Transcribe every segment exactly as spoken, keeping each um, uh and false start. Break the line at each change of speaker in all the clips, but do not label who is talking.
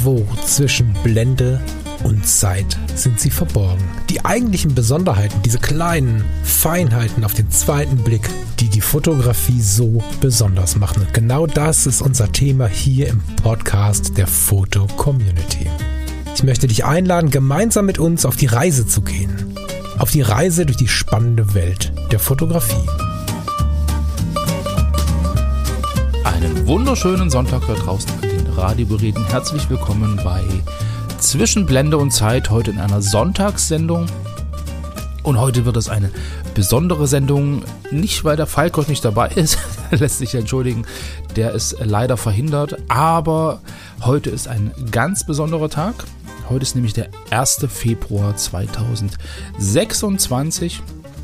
Irgendwo zwischen Blende und Zeit sind sie verborgen. Die eigentlichen Besonderheiten, diese kleinen Feinheiten auf den zweiten Blick, die die Fotografie so besonders machen. Und genau das ist unser Thema hier im Podcast der Foto Community. Ich möchte dich einladen, gemeinsam mit uns auf die Reise zu gehen. Auf die Reise durch die spannende Welt der Fotografie.
Einen wunderschönen Sonntag da draußen an den Radiogeräten. Herzlich willkommen bei Zwischen Blende und Zeit, heute in einer Sonntagssendung. Und heute wird es eine besondere Sendung, nicht weil der Falk heute nicht dabei ist, lässt sich entschuldigen, der ist leider verhindert, aber heute ist ein ganz besonderer Tag. Heute ist nämlich der erster Februar zweitausendsechsundzwanzig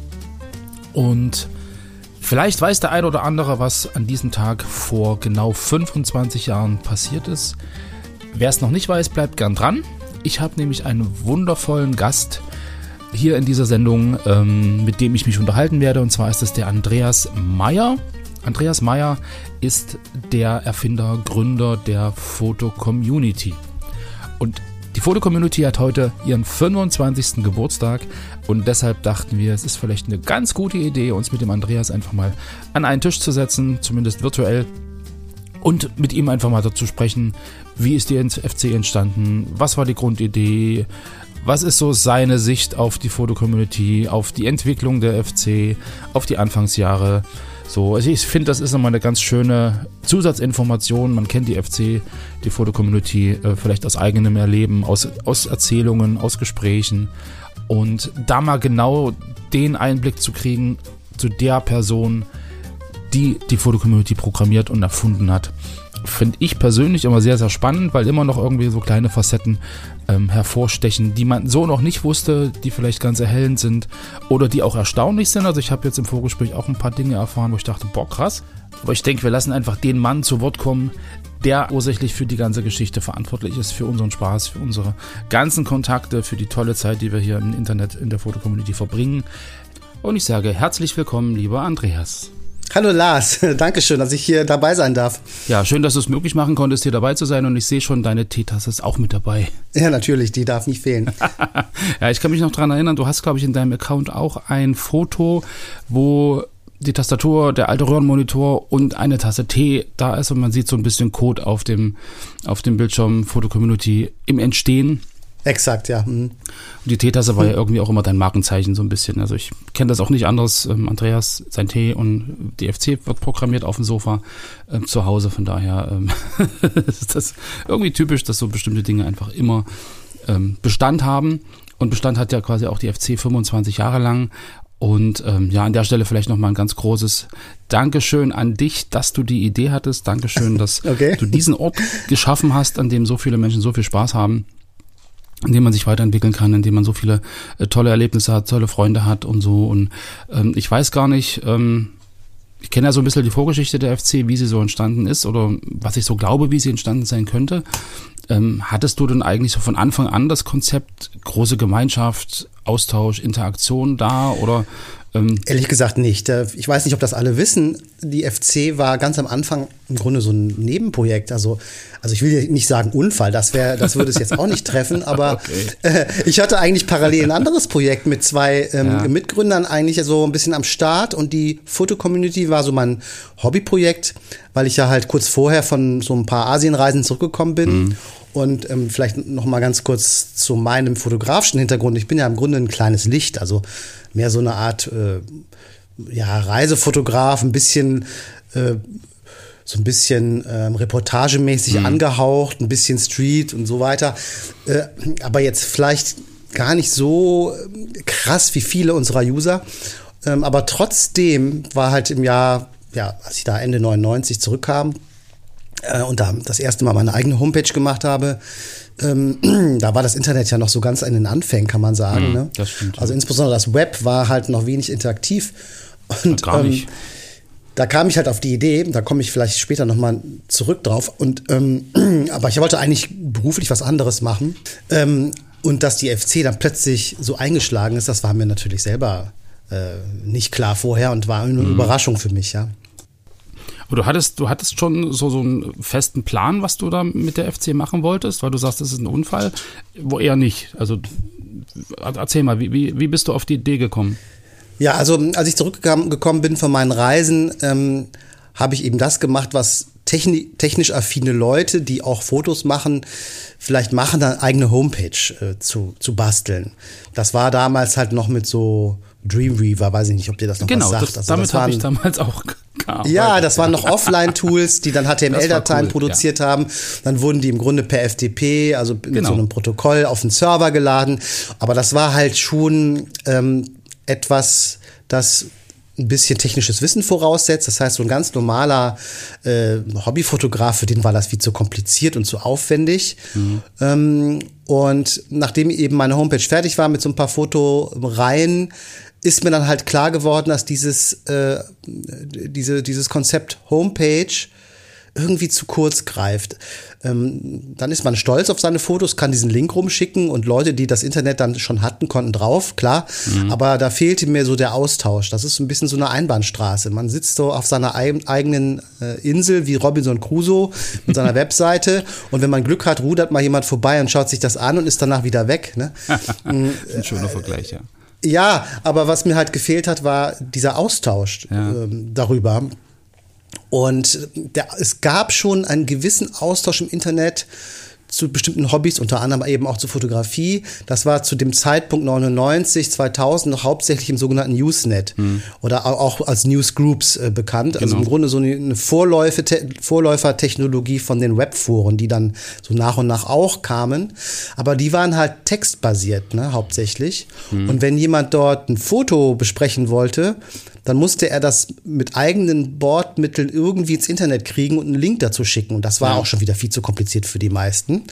und vielleicht weiß der ein oder andere, was an diesem Tag vor genau fünfundzwanzig Jahren passiert ist. Wer es noch nicht weiß, bleibt gern dran. Ich habe nämlich einen wundervollen Gast hier in dieser Sendung, ähm, mit dem ich mich unterhalten werde. Und zwar ist es der Andreas Meier. Andreas Meier ist der Erfinder, Gründer der Foto Community. Und die Foto Community hat heute ihren fünfundzwanzigsten Geburtstag und deshalb dachten wir, es ist vielleicht eine ganz gute Idee, uns mit dem Andreas einfach mal an einen Tisch zu setzen, zumindest virtuell, und mit ihm einfach mal dazu sprechen, wie ist die F C entstanden, was war die Grundidee, was ist so seine Sicht auf die Foto Community, auf die Entwicklung der F C, auf die Anfangsjahre. So, also ich finde, das ist nochmal eine ganz schöne Zusatzinformation. Man kennt die F C, die Foto-Community äh, vielleicht aus eigenem Erleben, aus, aus Erzählungen, aus Gesprächen. Und da mal genau den Einblick zu kriegen zu der Person, die die Foto-Community programmiert und erfunden hat, finde ich persönlich immer sehr, sehr spannend, weil immer noch irgendwie so kleine Facetten ähm, hervorstechen, die man so noch nicht wusste, die vielleicht ganz erhellend sind oder die auch erstaunlich sind. Also ich habe jetzt im Vorgespräch auch ein paar Dinge erfahren, wo ich dachte, boah, krass. Aber ich denke, wir lassen einfach den Mann zu Wort kommen, der ursächlich für die ganze Geschichte verantwortlich ist, für unseren Spaß, für unsere ganzen Kontakte, für die tolle Zeit, die wir hier im Internet in der Foto-Community verbringen. Und ich sage herzlich willkommen, lieber Andreas.
Hallo Lars, danke schön, dass ich hier dabei sein darf.
Ja, schön, dass du es möglich machen konntest, hier dabei zu sein, und ich sehe schon, deine Teetasse ist auch mit dabei.
Ja, natürlich, die darf nicht fehlen.
Ja, ich kann mich noch daran erinnern, du hast, glaube ich, in deinem Account auch ein Foto, wo die Tastatur, der alte Röhrenmonitor und eine Tasse Tee da ist und man sieht so ein bisschen Code auf dem, auf dem Bildschirm Foto Community im Entstehen.
Exakt, ja. Mhm.
Und die Teetasse war ja irgendwie auch immer dein Markenzeichen so ein bisschen. Also ich kenne das auch nicht anders. Ähm, Andreas, sein Tee und die F C wird programmiert auf dem Sofa äh, zu Hause. Von daher ähm, ist das irgendwie typisch, dass so bestimmte Dinge einfach immer ähm, Bestand haben. Und Bestand hat ja quasi auch die F C fünfundzwanzig Jahre lang. Und ähm, ja, an der Stelle vielleicht nochmal ein ganz großes Dankeschön an dich, dass du die Idee hattest. Dankeschön, dass okay. du diesen Ort geschaffen hast, an dem so viele Menschen so viel Spaß haben, in dem man sich weiterentwickeln kann, in dem man so viele äh, tolle Erlebnisse hat, tolle Freunde hat und so. Und ähm, ich weiß gar nicht, ähm, ich kenne ja so ein bisschen die Vorgeschichte der F C, wie sie so entstanden ist oder was ich so glaube, wie sie entstanden sein könnte. Ähm, hattest du denn eigentlich so von Anfang an das Konzept große Gemeinschaft, Austausch, Interaktion da oder? Ähm
Ehrlich gesagt nicht. Ich weiß nicht, ob das alle wissen. Die F C war ganz am Anfang im Grunde so ein Nebenprojekt. Also, also ich will nicht sagen Unfall, das wäre, das würde es jetzt auch nicht treffen. Aber okay. äh, ich hatte eigentlich parallel ein anderes Projekt mit zwei ähm, ja. Mitgründern eigentlich so ein bisschen am Start. Und die Foto-Community war so mein Hobbyprojekt, weil ich ja halt kurz vorher von so ein paar Asienreisen zurückgekommen bin. Mhm. Und ähm, vielleicht noch mal ganz kurz zu meinem fotografischen Hintergrund. Ich bin ja im Grunde ein kleines Licht, also mehr so eine Art äh, ja, Reisefotograf, ein bisschen äh, so ein bisschen ähm, reportagemäßig mhm. angehaucht, ein bisschen Street und so weiter. Äh, aber jetzt vielleicht gar nicht so krass wie viele unserer User. Ähm, aber trotzdem war halt im Jahr, ja, als ich da Ende neunundneunzig zurückkam, und da das erste Mal meine eigene Homepage gemacht habe, ähm, da war das Internet ja noch so ganz in den Anfängen, kann man sagen.
Mhm,
ne?
Das stimmt.
Also insbesondere das Web war halt noch wenig interaktiv. Und
gar nicht.
Ähm, da kam ich halt auf die Idee, da komme ich vielleicht später nochmal zurück drauf. Und ähm, aber ich wollte eigentlich beruflich was anderes machen. Ähm, und dass die F C dann plötzlich so eingeschlagen ist, das war mir natürlich selber äh, nicht klar vorher und war eine mhm. Überraschung für mich, ja.
Und du hattest, du hattest schon so, so einen festen Plan, was du da mit der F C machen wolltest, weil du sagst, das ist ein Unfall, wo eher nicht. Also erzähl mal, wie, wie, wie bist du auf die Idee gekommen?
Ja, also als ich zurückgekommen bin von meinen Reisen, ähm, habe ich eben das gemacht, was techni- technisch affine Leute, die auch Fotos machen, vielleicht machen, dann eigene Homepage äh, zu, zu basteln. Das war damals halt noch mit so Dreamweaver, weiß ich nicht, ob dir das noch
genau,
was sagt.
Das,
also
damit
das waren,
habe ich damals auch gearbeitet.
Ja, das waren noch Offline-Tools, die dann H T M L-Dateien
cool,
produziert
ja.
haben. Dann wurden die im Grunde per F T P, also mit
genau.
so einem Protokoll auf den Server geladen. Aber das war halt schon ähm, etwas, das ein bisschen technisches Wissen voraussetzt. Das heißt, so ein ganz normaler äh, Hobbyfotograf, für den war das viel zu kompliziert und zu aufwendig. Mhm. Ähm, und nachdem eben meine Homepage fertig war mit so ein paar Fotoreihen, ist mir dann halt klar geworden, dass dieses, äh, diese, dieses Konzept Homepage irgendwie zu kurz greift. Ähm, dann ist man stolz auf seine Fotos, kann diesen Link rumschicken und Leute, die das Internet dann schon hatten, konnten drauf, klar. Mhm. Aber da fehlte mir so der Austausch. Das ist so ein bisschen so eine Einbahnstraße. Man sitzt so auf seiner eig- eigenen äh, Insel wie Robinson Crusoe mit seiner Webseite und wenn man Glück hat, rudert mal jemand vorbei und schaut sich das an und ist danach wieder weg. Ne?
Ein schöner Vergleich, ja.
Ja, aber was mir halt gefehlt hat, war dieser Austausch ja. ähm, darüber. Und der, es gab schon einen gewissen Austausch im Internet zu bestimmten Hobbys, unter anderem eben auch zur Fotografie. Das war zu dem Zeitpunkt neunundneunzig, zweitausend noch hauptsächlich im sogenannten Usenet hm. oder auch als Newsgroups äh, bekannt. Genau. Also im Grunde so eine Vorläufe, te- Vorläufertechnologie von den Webforen, die dann so nach und nach auch kamen. Aber die waren halt textbasiert, ne, hauptsächlich. Hm. Und wenn jemand dort ein Foto besprechen wollte, dann musste er das mit eigenen Bordmitteln irgendwie ins Internet kriegen und einen Link dazu schicken. Und das war ja. auch schon wieder viel zu kompliziert für die meisten.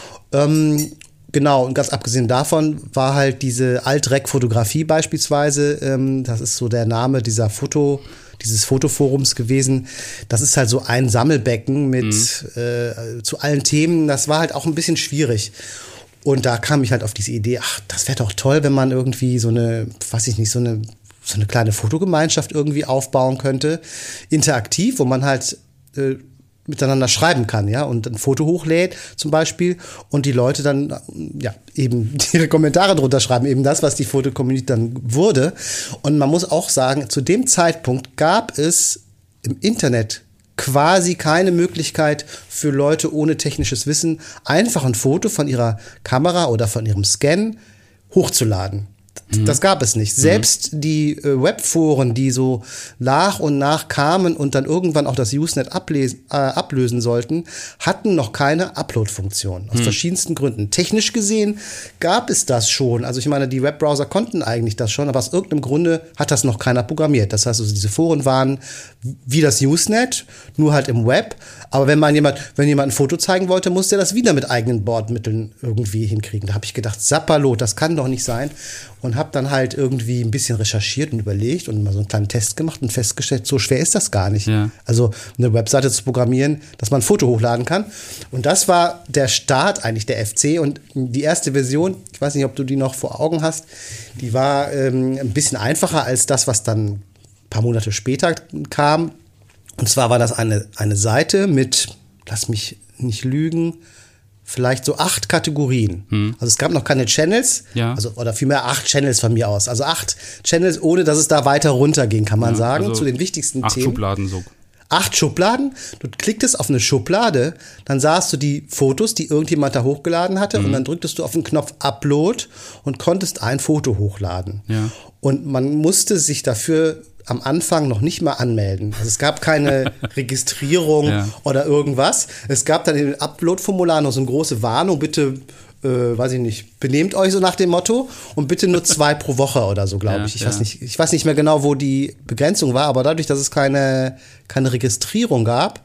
Ähm, genau, und ganz abgesehen davon war halt diese Alt-Rec-Fotografie beispielsweise, ähm, das ist so der Name dieser Foto, dieses Fotoforums gewesen. Das ist halt so ein Sammelbecken mit mhm. äh, zu allen Themen. Das war halt auch ein bisschen schwierig. Und da kam ich halt auf diese Idee, ach, das wäre doch toll, wenn man irgendwie so eine, weiß ich nicht, so eine so eine kleine Fotogemeinschaft irgendwie aufbauen könnte, interaktiv, wo man halt äh, miteinander schreiben kann, ja, und ein Foto hochlädt zum Beispiel und die Leute dann, ja, eben ihre Kommentare drunter schreiben, eben das, was die Fotocommunity dann wurde. Und man muss auch sagen, zu dem Zeitpunkt gab es im Internet quasi keine Möglichkeit für Leute ohne technisches Wissen, einfach ein Foto von ihrer Kamera oder von ihrem Scan hochzuladen. Das gab es nicht. Selbst mhm. die äh, Webforen, die so nach und nach kamen und dann irgendwann auch das Usenet ablesen, äh, ablösen sollten, hatten noch keine Upload-Funktion. Aus mhm. verschiedensten Gründen. Technisch gesehen gab es das schon. Also ich meine, die Webbrowser konnten eigentlich das schon, aber aus irgendeinem Grunde hat das noch keiner programmiert. Das heißt, also diese Foren waren wie das Usenet, nur halt im Web. Aber wenn man jemand, wenn jemand ein Foto zeigen wollte, musste er das wieder mit eigenen Bordmitteln irgendwie hinkriegen. Da habe ich gedacht, Sapperlot, das kann doch nicht sein. Und habe dann halt irgendwie ein bisschen recherchiert und überlegt und mal so einen kleinen Test gemacht und festgestellt, so schwer ist das gar nicht. Ja. Also eine Webseite zu programmieren, dass man ein Foto hochladen kann. Und das war der Start eigentlich der F C. Und die erste Version, ich weiß nicht, ob du die noch vor Augen hast, die war ähm, ein bisschen einfacher als das, was dann ein paar Monate später kam. Und zwar war das eine, eine Seite mit, lass mich nicht lügen, vielleicht so acht Kategorien. Hm. Also es gab noch keine Channels, ja. also oder vielmehr acht Channels von mir aus. Also acht Channels, ohne dass es da weiter runterging, kann man ja, sagen, also zu den wichtigsten
acht
Themen.
Acht Schubladen so.
Acht Schubladen. Du klicktest auf eine Schublade, dann sahst du die Fotos, die irgendjemand da hochgeladen hatte, mhm. und dann drücktest du auf den Knopf Upload und konntest ein Foto hochladen. Ja. Und man musste sich dafür am Anfang noch nicht mal anmelden. Also es gab keine Registrierung ja. oder irgendwas. Es gab dann im Upload-Formular noch so eine große Warnung, bitte, äh, weiß ich nicht, benehmt euch so nach dem Motto und bitte nur zwei pro Woche oder so, glaube ja, ich. Ich, ja. weiß nicht, ich weiß nicht mehr genau, wo die Begrenzung war, aber dadurch, dass es keine, keine Registrierung gab,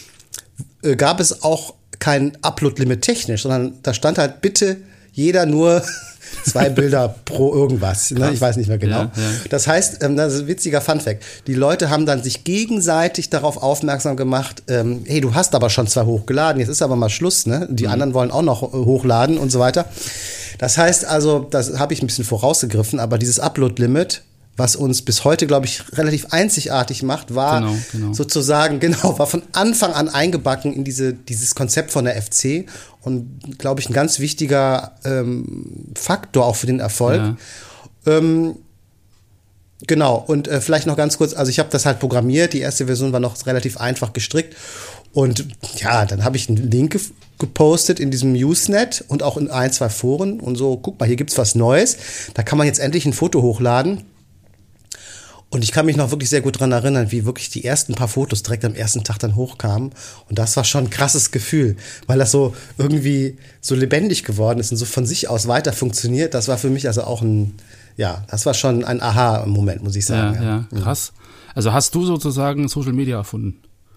äh, gab es auch kein Upload-Limit technisch, sondern da stand halt bitte jeder nur zwei Bilder pro irgendwas, ne? Ich weiß nicht mehr genau. Ja, ja. Das heißt, ähm, das ist ein witziger Funfact, die Leute haben dann sich gegenseitig darauf aufmerksam gemacht, ähm, hey, du hast aber schon zwei hochgeladen, jetzt ist aber mal Schluss, ne? Die mhm. anderen wollen auch noch äh, hochladen und so weiter. Das heißt also, das habe ich ein bisschen vorausgegriffen, aber dieses Upload-Limit was uns bis heute, glaube ich, relativ einzigartig macht, war genau, genau. sozusagen, genau, war von Anfang an eingebacken in diese, dieses Konzept von der F C und, glaube ich, ein ganz wichtiger ähm, Faktor auch für den Erfolg. Ja. Ähm, genau, und äh, vielleicht noch ganz kurz, also ich habe das halt programmiert, die erste Version war noch relativ einfach gestrickt und ja, dann habe ich einen Link ge- gepostet in diesem Usenet und auch in ein, zwei Foren und so, guck mal, hier gibt's was Neues, da kann man jetzt endlich ein Foto hochladen. Und ich kann mich noch wirklich sehr gut dran erinnern, wie wirklich die ersten paar Fotos direkt am ersten Tag dann hochkamen. Und das war schon ein krasses Gefühl, weil das so irgendwie so lebendig geworden ist und so von sich aus weiter funktioniert. Das war für mich also auch ein, ja, das war schon ein Aha-Moment, muss ich sagen.
Ja, ja, krass. Also hast du sozusagen Social Media erfunden?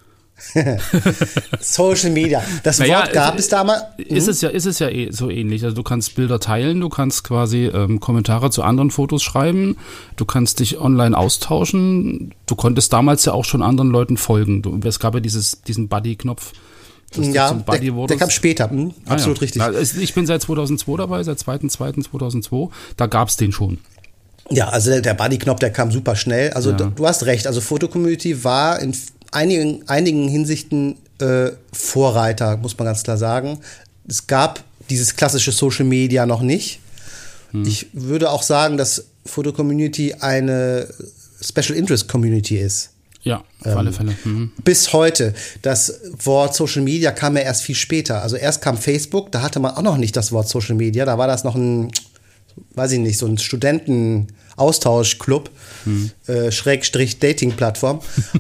Social Media. Das naja, Wort gab es, es damals.
Ist es ja, ist es ja eh so ähnlich. Also du kannst Bilder teilen, du kannst quasi ähm, Kommentare zu anderen Fotos schreiben, du kannst dich online austauschen. Du konntest damals ja auch schon anderen Leuten folgen. Du, es gab ja dieses, diesen Buddy-Knopf.
Ja, der, der kam später. Hm, ah, absolut ja.
richtig. Ich bin seit zweitausendzwei dabei, seit zweiter zweiter zweitausendzwei. Da gab es den schon.
Ja, also der, der Buddy-Knopf, der kam super schnell. Also ja. du, du hast recht. Also Foto-Community war in einigen, einigen Hinsichten äh, Vorreiter, muss man ganz klar sagen. Es gab dieses klassische Social Media noch nicht. Hm. Ich würde auch sagen, dass Foto-Community eine Special Interest Community ist.
Ja, auf ähm, alle Fälle. Mhm.
Bis heute. Das Wort Social Media kam ja erst viel später. Also erst kam Facebook, da hatte man auch noch nicht das Wort Social Media. Da war das noch ein, weiß ich nicht, so ein Studenten-Austauschclub, hm. äh, Schrägstrich Dating-Plattform.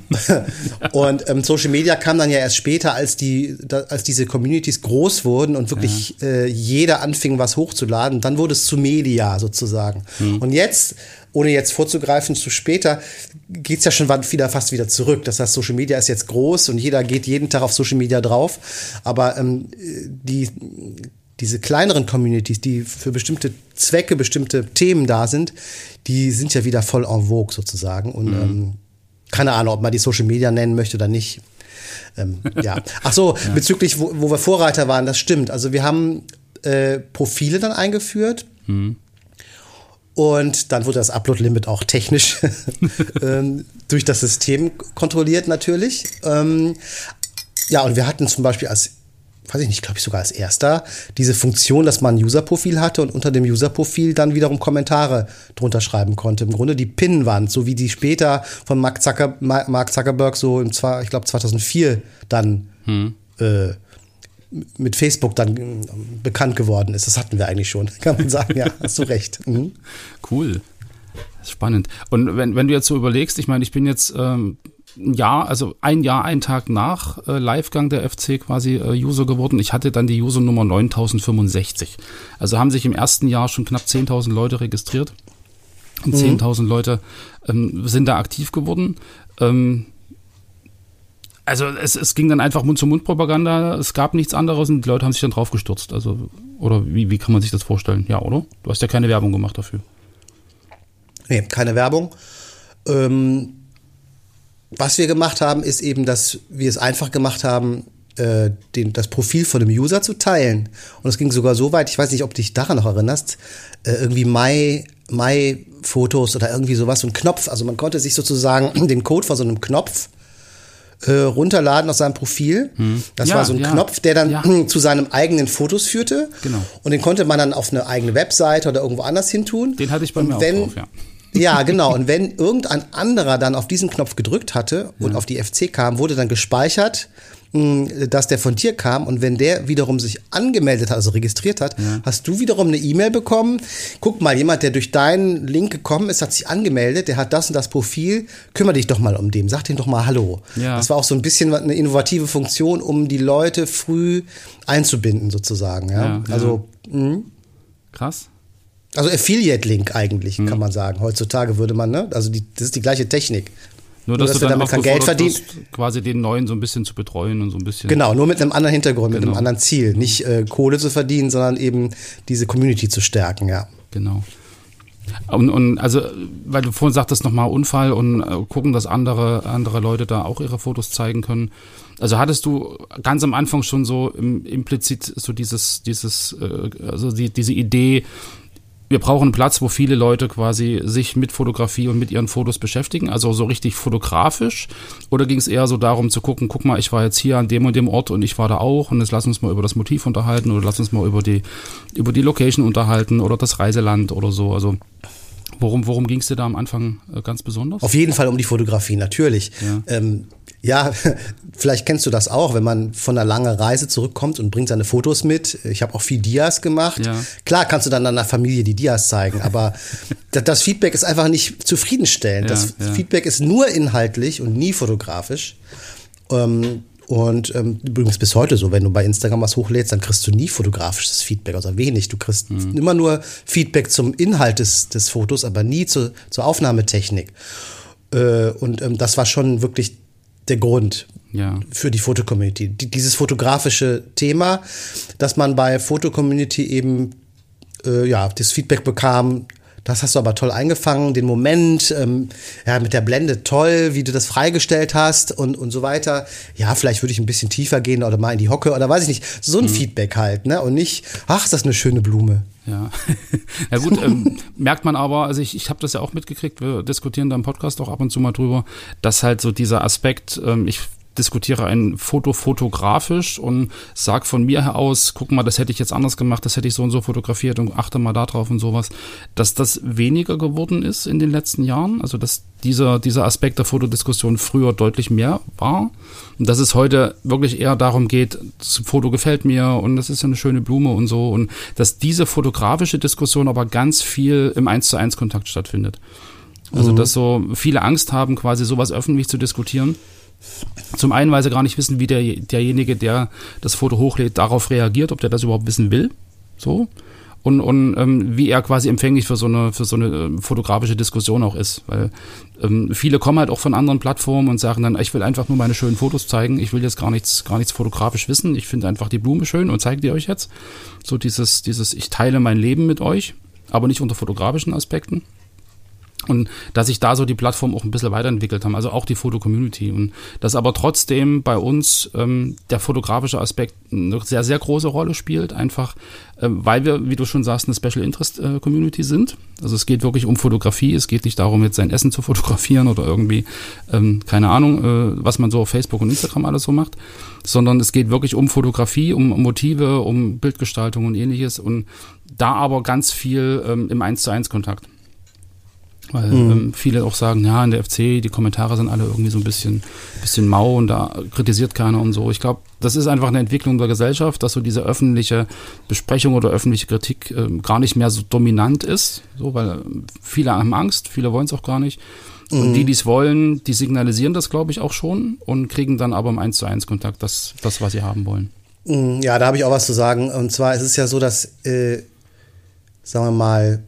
Und ähm, Social Media kam dann ja erst später, als die, da, als diese Communities groß wurden und wirklich ja. äh, jeder anfing, was hochzuladen. Dann wurde es zu Media sozusagen. Hm. Und jetzt, ohne jetzt vorzugreifen zu später, geht's ja schon wieder fast wieder zurück. Das heißt, Social Media ist jetzt groß und jeder geht jeden Tag auf Social Media drauf. Aber ähm, die diese kleineren Communities, die für bestimmte Zwecke, bestimmte Themen da sind, die sind ja wieder voll en vogue sozusagen. Und mhm. ähm, keine Ahnung, ob man die Social Media nennen möchte oder nicht. Ähm, ja. Ach so, ja. bezüglich, wo, wo wir Vorreiter waren, das stimmt. Also wir haben äh, Profile dann eingeführt. Mhm. Und dann wurde das Upload-Limit auch technisch ähm, durch das System kontrolliert natürlich. Ähm, ja, und wir hatten zum Beispiel als weiß ich nicht, glaube ich sogar als erster, diese Funktion, dass man ein User-Profil hatte und unter dem User-Profil dann wiederum Kommentare drunter schreiben konnte. Im Grunde die Pin-Wand, so wie die später von Mark, Zucker, Mark Zuckerberg so im, ich glaube zweitausendvier dann hm. äh, mit Facebook dann äh, bekannt geworden ist. Das hatten wir eigentlich schon, kann man sagen. Ja, hast du recht. Mhm.
Cool. Das ist spannend. Und wenn, wenn du jetzt so überlegst, ich meine, ich bin jetzt ähm ein Jahr, also ein Jahr, einen Tag nach äh, Livegang der F C quasi äh, User geworden. Ich hatte dann die Usernummer neuntausendfünfundsechzig. Also haben sich im ersten Jahr schon knapp zehntausend Leute registriert. Und mhm. zehntausend Leute ähm, sind da aktiv geworden. Ähm, also es, es ging dann einfach Mund-zu-Mund-Propaganda. Es gab nichts anderes und die Leute haben sich dann drauf gestürzt. Also, oder wie, wie kann man sich das vorstellen? Ja, oder? Du hast ja keine Werbung gemacht dafür.
Nee, keine Werbung. Ähm Was wir gemacht haben, ist eben, dass wir es einfach gemacht haben, äh, den, das Profil von dem User zu teilen. Und es ging sogar so weit, ich weiß nicht, ob du dich daran noch erinnerst, äh, irgendwie My, My Fotos oder irgendwie sowas, so ein Knopf. Also man konnte sich sozusagen den Code von so einem Knopf äh, runterladen aus seinem Profil. Hm. Das ja, war so ein ja. Knopf, der dann ja. zu seinen eigenen Fotos führte.
Genau.
Und den konnte man dann auf eine eigene Webseite oder irgendwo anders hin tun.
Den hatte ich bei mir
wenn,
auch drauf, ja.
Ja, genau. Und wenn irgendein anderer dann auf diesen Knopf gedrückt hatte und ja. auf die F C kam, wurde dann gespeichert, dass der von dir kam. Und wenn der wiederum sich angemeldet hat, also registriert hat, ja. hast du wiederum eine E-Mail bekommen. Guck mal, jemand, der durch deinen Link gekommen ist, hat sich angemeldet, der hat das und das Profil. Kümmere dich doch mal um den. Sag dem doch mal Hallo.
Ja.
Das war auch so ein bisschen eine innovative Funktion, um die Leute früh einzubinden sozusagen. Ja,
ja, ja.
Also mh.
krass.
Also Affiliate-Link eigentlich, hm. kann man sagen. Heutzutage würde man, ne? Also die, das ist die gleiche Technik.
Nur, dass, nur, dass du dann damit kein Geld verdienst. Quasi den neuen so ein bisschen zu betreuen und so ein bisschen.
Genau, nur mit einem anderen Hintergrund, genau. mit einem anderen Ziel.
Mhm.
Nicht äh, Kohle zu verdienen, sondern eben diese Community zu stärken, ja.
Genau. Und, und also, weil du vorhin sagtest, nochmal Unfall und äh, gucken, dass andere, andere Leute da auch ihre Fotos zeigen können. Also hattest du ganz am Anfang schon so im, implizit so dieses, dieses, äh, also die, diese Idee, wir brauchen einen Platz, wo viele Leute quasi sich mit Fotografie und mit ihren Fotos beschäftigen, also so richtig fotografisch? Oder ging es eher so darum zu gucken, guck mal, ich war jetzt hier an dem und dem Ort und ich war da auch und jetzt lass uns mal über das Motiv unterhalten oder lass uns mal über die, über die Location unterhalten oder das Reiseland oder so, also worum, worum ging es dir da am Anfang ganz besonders?
Auf jeden Fall um die Fotografie, natürlich. Ja. Ähm, Ja, vielleicht kennst du das auch, wenn man von einer langen Reise zurückkommt und bringt seine Fotos mit. Ich habe auch viel Dias gemacht. Ja. Klar kannst du dann deiner Familie die Dias zeigen, aber das Feedback ist einfach nicht zufriedenstellend. Ja, das ja. Feedback ist nur inhaltlich und nie fotografisch. Und ähm, übrigens bis heute so, wenn du bei Instagram was hochlädst, dann kriegst du nie fotografisches Feedback, also wenig. Du kriegst mhm. immer nur Feedback zum Inhalt des, des Fotos, aber nie zu, zur Aufnahmetechnik. Äh, und ähm, das war schon wirklich der Grund ja. für die Foto-Community. Die, dieses fotografische Thema, dass man bei Foto-Community eben äh, ja, das Feedback bekam, das hast du aber toll eingefangen, den Moment, ähm, ja, mit der Blende toll, wie du das freigestellt hast und, und so weiter. Ja, vielleicht würde ich ein bisschen tiefer gehen oder mal in die Hocke oder weiß ich nicht. So ein mhm. Feedback halt, ne? Und nicht, ach, ist das eine schöne Blume.
Ja, ja gut, ähm, merkt man aber, also ich, ich habe das ja auch mitgekriegt, wir diskutieren da im Podcast auch ab und zu mal drüber, dass halt so dieser Aspekt, ähm, ich diskutiere ein Foto fotografisch und sag von mir her aus, guck mal, das hätte ich jetzt anders gemacht, das hätte ich so und so fotografiert und achte mal da drauf und sowas, dass das weniger geworden ist in den letzten Jahren, also dass dieser, dieser Aspekt der Fotodiskussion früher deutlich mehr war und dass es heute wirklich eher darum geht, das Foto gefällt mir und das ist ja eine schöne Blume und so und dass diese fotografische Diskussion aber ganz viel im eins zu eins Kontakt stattfindet. Also mhm. dass so viele Angst haben, quasi sowas öffentlich zu diskutieren. Zum einen, weil sie gar nicht wissen, wie der, derjenige, der das Foto hochlädt, darauf reagiert, ob der das überhaupt wissen will, so und, und ähm, wie er quasi empfänglich für so eine für so eine äh, fotografische Diskussion auch ist, weil ähm, viele kommen halt auch von anderen Plattformen und sagen dann, ich will einfach nur meine schönen Fotos zeigen, ich will jetzt gar nichts gar nichts fotografisch wissen, ich finde einfach die Blume schön und zeige die euch jetzt, so dieses dieses ich teile mein Leben mit euch, aber nicht unter fotografischen Aspekten. Und dass sich da so die Plattform auch ein bisschen weiterentwickelt haben, also auch die Foto-Community. Und dass aber trotzdem bei uns ähm, der fotografische Aspekt eine sehr, sehr große Rolle spielt, einfach äh, weil wir, wie du schon sagst, eine Special Interest äh, Community sind. Also es geht wirklich um Fotografie, es geht nicht darum, jetzt sein Essen zu fotografieren oder irgendwie, ähm, keine Ahnung, äh, was man so auf Facebook und Instagram alles so macht, sondern es geht wirklich um Fotografie, um Motive, um Bildgestaltung und ähnliches und da aber ganz viel ähm, im eins zu eins Kontakt. Weil mhm. ähm, viele auch sagen, ja, in der F C, die Kommentare sind alle irgendwie so ein bisschen, bisschen mau und da kritisiert keiner und so. Ich glaube, das ist einfach eine Entwicklung der Gesellschaft, dass so diese öffentliche Besprechung oder öffentliche Kritik ähm, gar nicht mehr so dominant ist, so, weil viele haben Angst, viele wollen es auch gar nicht. Mhm. Und die, die es wollen, die signalisieren das, glaube ich, auch schon und kriegen dann aber im eins zu eins Kontakt das, das, was sie haben wollen.
Ja, da habe ich auch was zu sagen. Und zwar ist es ja so, dass, äh, sagen wir mal,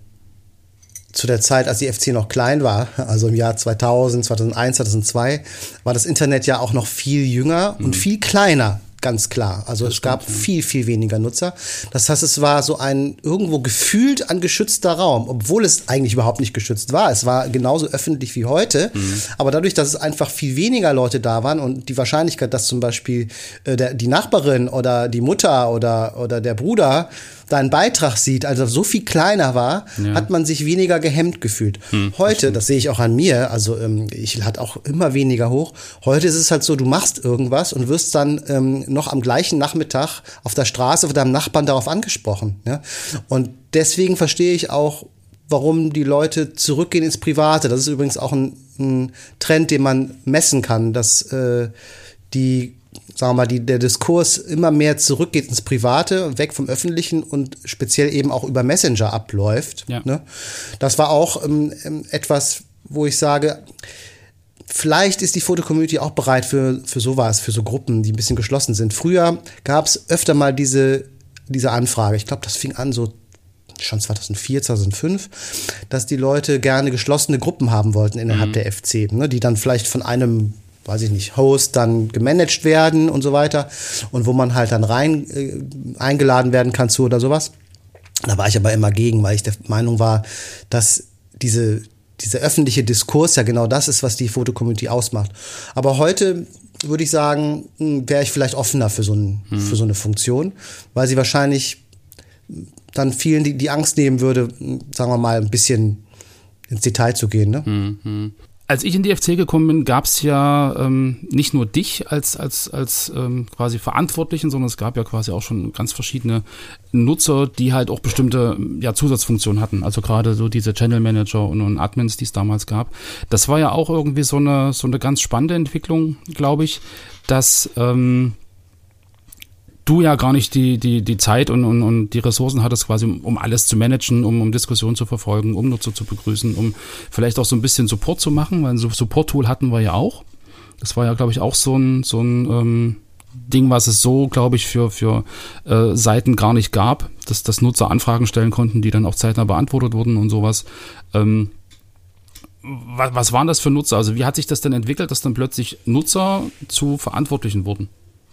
zu der Zeit, als die F C noch klein war, also im Jahr zweitausend, zweitausendeins, zweitausendzwei, war das Internet ja auch noch viel jünger mhm. und viel kleiner, ganz klar. Also das es stimmt, gab ja. viel, viel weniger Nutzer. Das heißt, es war so ein irgendwo gefühlt ein geschützter Raum, obwohl es eigentlich überhaupt nicht geschützt war. Es war genauso öffentlich wie heute, mhm. aber dadurch, dass es einfach viel weniger Leute da waren und die Wahrscheinlichkeit, dass zum Beispiel äh, der, die Nachbarin oder die Mutter oder, oder der Bruder deinen Beitrag sieht, also so viel kleiner war, ja. hat man sich weniger gehemmt gefühlt. Hm, heute, das, das sehe ich auch an mir, also ähm, ich lade auch immer weniger hoch. Heute ist es halt so, du machst irgendwas und wirst dann ähm, noch am gleichen Nachmittag auf der Straße von deinem Nachbarn darauf angesprochen. Ja? Und deswegen verstehe ich auch, warum die Leute zurückgehen ins Private. Das ist übrigens auch ein, ein Trend, den man messen kann, dass äh, die sagen wir mal, die, der Diskurs immer mehr zurückgeht ins Private, weg vom Öffentlichen und speziell eben auch über Messenger abläuft. Ja. Ne? Das war auch ähm, etwas, wo ich sage, vielleicht ist die Foto-Community auch bereit für, für sowas, für so Gruppen, die ein bisschen geschlossen sind. Früher gab es öfter mal diese, diese Anfrage. Ich glaube, das fing an so schon zweitausendvier, zweitausendfünf, dass die Leute gerne geschlossene Gruppen haben wollten innerhalb mhm. der F C, ne? Die dann vielleicht von einem weiß ich nicht, Host dann gemanagt werden und so weiter und wo man halt dann rein äh, eingeladen werden kann zu oder sowas. Da war ich aber immer gegen, weil ich der Meinung war, dass diese, dieser öffentliche Diskurs ja genau das ist, was die Foto-Community ausmacht. Aber heute würde ich sagen, wäre ich vielleicht offener für so, ein, hm. für so eine Funktion, weil sie wahrscheinlich dann vielen die, die Angst nehmen würde, sagen wir mal, ein bisschen ins Detail zu gehen. Ne?
Mhm. Als ich in die F C gekommen bin, gab es ja ähm, nicht nur dich als als als ähm, quasi Verantwortlichen, sondern es gab ja quasi auch schon ganz verschiedene Nutzer, die halt auch bestimmte ja, Zusatzfunktionen hatten. Also gerade so diese Channel Manager und, und Admins, die es damals gab. Das war ja auch irgendwie so eine so eine ganz spannende Entwicklung, glaube ich, dass ähm, du ja gar nicht die die die Zeit und und, und die Ressourcen hattest quasi, um, um alles zu managen, um um Diskussionen zu verfolgen, um Nutzer zu begrüßen, um vielleicht auch so ein bisschen Support zu machen, weil so Support-Tool hatten wir ja auch. Das war ja, glaube ich, auch so ein so ein ähm, Ding, was es so, glaube ich, für für äh, Seiten gar nicht gab, dass dass Nutzer Anfragen stellen konnten, die dann auch zeitnah beantwortet wurden und sowas. Ähm, was, was waren das für Nutzer? Also wie hat sich das denn entwickelt, dass dann plötzlich Nutzer zu Verantwortlichen wurden?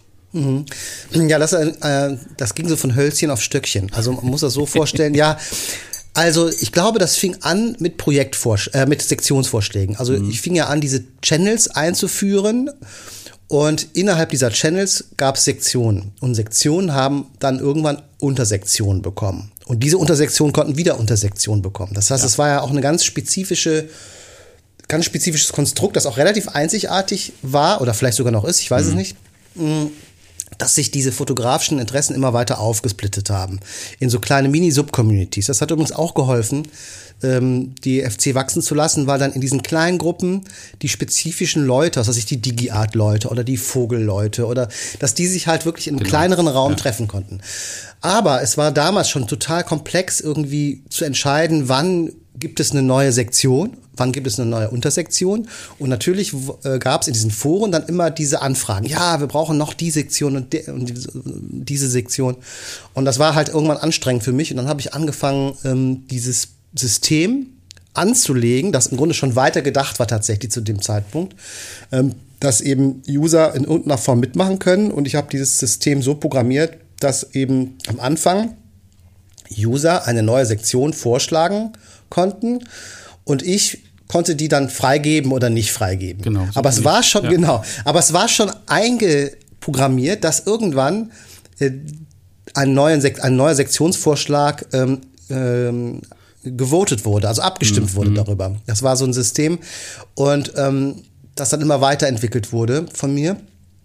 Ja, das, äh, das ging so von Hölzchen auf Stöckchen. Also man muss das so vorstellen, ja, also ich glaube, das fing an mit Projektvors- äh, mit Sektionsvorschlägen. Also mhm. ich fing ja an, diese Channels einzuführen und innerhalb dieser Channels gab es Sektionen. Und Sektionen haben dann irgendwann Untersektionen bekommen. Und diese Untersektionen konnten wieder Untersektionen bekommen. Das heißt, ja. es war ja auch eine ganz spezifische ganz spezifisches Konstrukt, das auch relativ einzigartig war oder vielleicht sogar noch ist, ich weiß mhm. es nicht, dass sich diese fotografischen Interessen immer weiter aufgesplittet haben in so kleine Mini-Sub-Communities. Das hat übrigens auch geholfen, ähm, die F C wachsen zu lassen, weil dann in diesen kleinen Gruppen die spezifischen Leute, also die Digi-Art-Leute oder die Vogel-Leute oder dass die sich halt wirklich in einem genau. kleineren Raum ja. treffen konnten. Aber es war damals schon total komplex irgendwie zu entscheiden, wann gibt es eine neue Sektion, wann gibt es eine neue Untersektion. Und natürlich äh, gab es in diesen Foren dann immer diese Anfragen. Ja, wir brauchen noch die Sektion und, de- und die, diese Sektion. Und das war halt irgendwann anstrengend für mich. Und dann habe ich angefangen, ähm, dieses System anzulegen, das im Grunde schon weiter gedacht war tatsächlich zu dem Zeitpunkt, ähm, dass eben User in irgendeiner Form mitmachen können. Und ich habe dieses System so programmiert, dass eben am Anfang User eine neue Sektion vorschlagen konnten und ich konnte die dann freigeben oder nicht freigeben. Genau, so aber es war schon ja. genau, aber es war schon eingeprogrammiert, dass irgendwann äh, ein, neuen Sek- ein neuer Sektionsvorschlag ähm, ähm, gewotet wurde, also abgestimmt mhm. wurde darüber. Das war so ein System und ähm, das dann immer weiterentwickelt wurde von mir.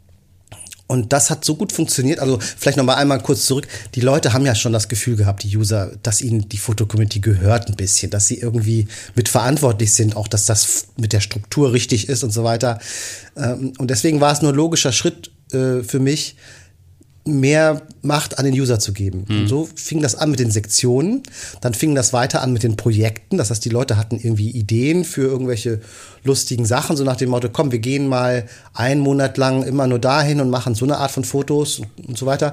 Und das hat so gut funktioniert. Also vielleicht noch mal einmal kurz zurück. Die Leute haben ja schon das Gefühl gehabt, die User, dass ihnen die Foto-Community gehört ein bisschen, dass sie irgendwie mitverantwortlich sind, auch dass das mit der Struktur richtig ist und so weiter. Und deswegen war es nur ein logischer Schritt für mich, mehr Macht an den User zu geben. Hm. Und so fing das an mit den Sektionen, dann fing das weiter an mit den Projekten, das heißt, die Leute hatten irgendwie Ideen für irgendwelche lustigen Sachen, so nach dem Motto, komm, wir gehen mal einen Monat lang immer nur dahin und machen so eine Art von Fotos und, und so weiter.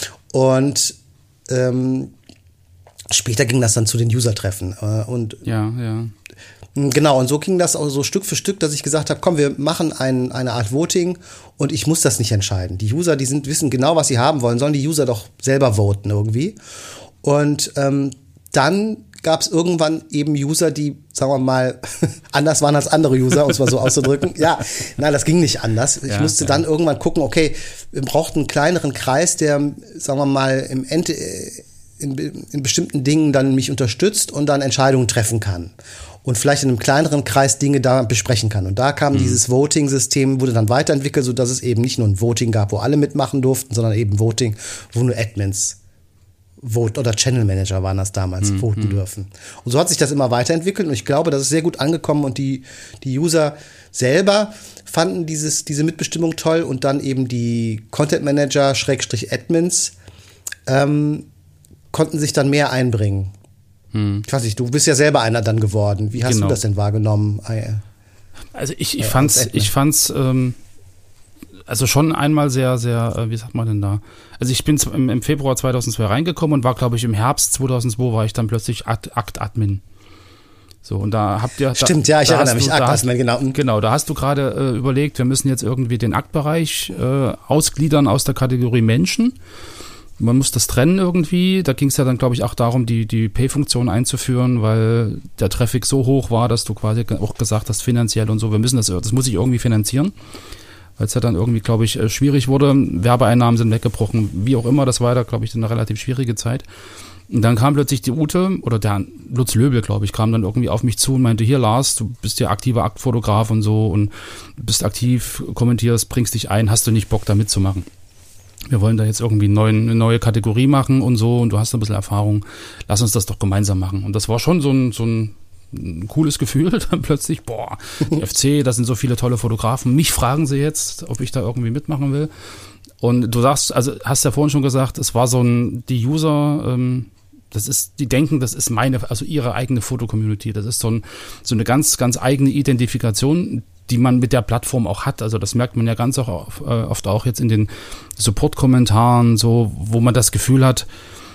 Und ähm, später ging das dann zu den User-Treffen. Äh, und
ja, ja.
Genau, und so ging das auch so Stück für Stück, dass ich gesagt habe, komm, wir machen ein, eine Art Voting und ich muss das nicht entscheiden. Die User, die sind, wissen genau, was sie haben wollen, sollen die User doch selber voten irgendwie. Und ähm, dann gab es irgendwann eben User, die, sagen wir mal, anders waren als andere User, um es mal so auszudrücken. Ja, nein, das ging nicht anders. Ich ja, musste ja. dann irgendwann gucken, okay, wir brauchten einen kleineren Kreis, der, sagen wir mal, im Ende in, in bestimmten Dingen dann mich unterstützt und dann Entscheidungen treffen kann. Und vielleicht in einem kleineren Kreis Dinge da besprechen kann. Und da kam mhm. dieses Voting-System, wurde dann weiterentwickelt, sodass es eben nicht nur ein Voting gab, wo alle mitmachen durften, sondern eben Voting, wo nur Admins vote oder Channel Manager waren das damals, mhm. voten dürfen. Und so hat sich das immer weiterentwickelt und ich glaube, das ist sehr gut angekommen und die, die User selber fanden dieses, diese Mitbestimmung toll und dann eben die Content Manager, Schrägstrich Admins, ähm, konnten sich dann mehr einbringen. Ich weiß nicht, du bist ja selber einer dann geworden. Wie hast genau. du das denn wahrgenommen?
Also ich, ich äh, fand's, ich fand's ähm, also schon einmal sehr, sehr, äh, wie sagt man denn da? Also ich bin im, im Februar zweitausendzwei reingekommen und war, glaube ich, im Herbst zweitausendzwei war ich dann plötzlich Akt-Admin. So, und da habt ihr...
Stimmt,
da,
ja, ich erinnere mich,
Akt-Admin, genau. Genau, da hast du gerade äh, überlegt, wir müssen jetzt irgendwie den Aktbereich äh, ausgliedern aus der Kategorie Menschen. Man muss das trennen irgendwie. Da ging es ja dann, glaube ich, auch darum, die, die Pay-Funktion einzuführen, weil der Traffic so hoch war, dass du quasi auch gesagt hast, finanziell und so, wir müssen das, das muss ich irgendwie finanzieren. weil es ja dann irgendwie, glaube ich, schwierig wurde. Werbeeinnahmen sind weggebrochen, wie auch immer, das war da, glaube ich, eine relativ schwierige Zeit. Und dann kam plötzlich die Ute, oder der Lutz Löbel, glaube ich, kam dann irgendwie auf mich zu und meinte, hier Lars, du bist ja aktiver Aktfotograf und so und bist aktiv, kommentierst, bringst dich ein, hast du nicht Bock da mitzumachen? Wir wollen da jetzt irgendwie einen neuen, eine neue Kategorie machen und so und du hast ein bisschen Erfahrung, lass uns das doch gemeinsam machen. Und das war schon so ein, so ein, ein cooles Gefühl, dann plötzlich, boah, die F C, da sind so viele tolle Fotografen, mich fragen sie jetzt, ob ich da irgendwie mitmachen will. Und du sagst, also hast ja vorhin schon gesagt, es war so ein, die User, ähm, das ist, die denken, das ist meine, also ihre eigene Foto-Community, das ist so, ein, so eine ganz, ganz eigene Identifikation, die man mit der Plattform auch hat. Also das merkt man ja ganz auch, äh, oft auch jetzt in den Support-Kommentaren, so, wo man das Gefühl hat,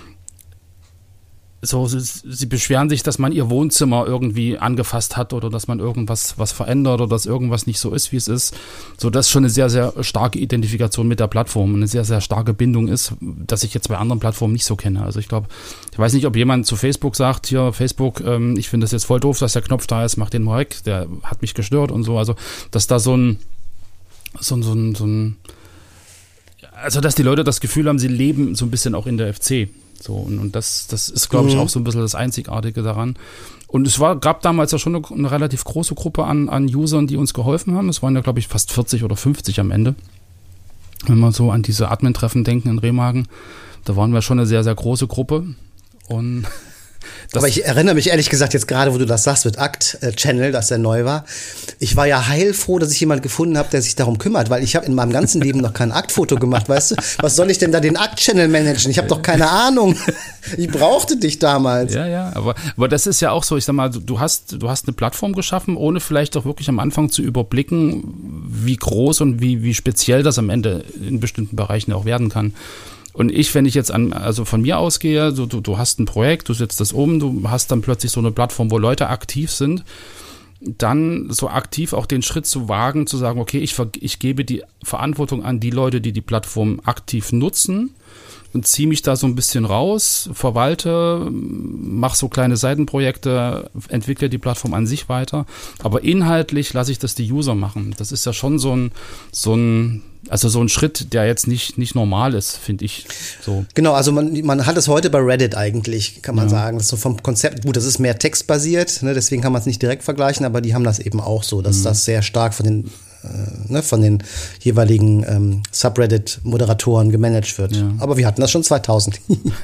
so, sie, sie beschweren sich, dass man ihr Wohnzimmer irgendwie angefasst hat oder dass man irgendwas was verändert oder dass irgendwas nicht so ist, wie es ist. So, das ist schon eine sehr, sehr starke Identifikation mit der Plattform, eine sehr, sehr starke Bindung ist, dass ich jetzt bei anderen Plattformen nicht so kenne. Also ich glaube, ich weiß nicht, ob jemand zu Facebook sagt, hier Facebook, ähm, ich finde das jetzt voll doof, dass der Knopf da ist, mach den mal weg, der hat mich gestört und so. Also, dass da so ein, so ein, so ein, so ein also dass die Leute das Gefühl haben, sie leben so ein bisschen auch in der F C. So, und, und das, das ist, glaube ich, auch so ein bisschen das Einzigartige daran. Und es war, gab damals ja schon eine, eine relativ große Gruppe an, an Usern, die uns geholfen haben. Es waren ja, glaube ich, fast vierzig oder fünfzig am Ende. Wenn wir so an diese Admin-Treffen denken in Remagen, da waren wir schon eine sehr, sehr große Gruppe. Und
aber ich erinnere mich ehrlich gesagt jetzt gerade, wo du das sagst mit Akt-Channel, dass der neu war. Ich war ja heilfroh, dass ich jemanden gefunden habe, der sich darum kümmert, weil ich habe in meinem ganzen Leben noch kein Aktfoto gemacht, weißt du? Was soll ich denn da den Akt-Channel managen? Ich habe doch keine Ahnung. Ich brauchte dich damals.
Ja, ja, aber, aber das ist ja auch so, ich sag mal, du hast, du hast eine Plattform geschaffen, ohne vielleicht auch wirklich am Anfang zu überblicken, wie groß und wie, wie speziell das am Ende in bestimmten Bereichen auch werden kann. Und ich, wenn ich jetzt an, also von mir ausgehe, so, du, du hast ein Projekt, du setzt das um, du hast dann plötzlich so eine Plattform, wo Leute aktiv sind, dann so aktiv auch den Schritt zu wagen, zu sagen, okay, ich, ich gebe die Verantwortung an die Leute, die die Plattform aktiv nutzen und ziehe mich da so ein bisschen raus, verwalte, mache so kleine Seitenprojekte, entwickle die Plattform an sich weiter, aber inhaltlich lasse ich das die User machen. Das ist ja schon so ein, so ein Also so ein Schritt, der jetzt nicht, nicht normal ist, finde ich. So.
Genau, also man, man hat es heute bei Reddit eigentlich, kann man ja. sagen. Das ist so vom Konzept, gut, das ist mehr textbasiert, ne, deswegen kann man es nicht direkt vergleichen, aber die haben das eben auch so, dass mhm. das sehr stark von den, äh, ne, von den jeweiligen ähm, Subreddit-Moderatoren gemanagt wird. Ja. Aber wir hatten das schon zweitausend.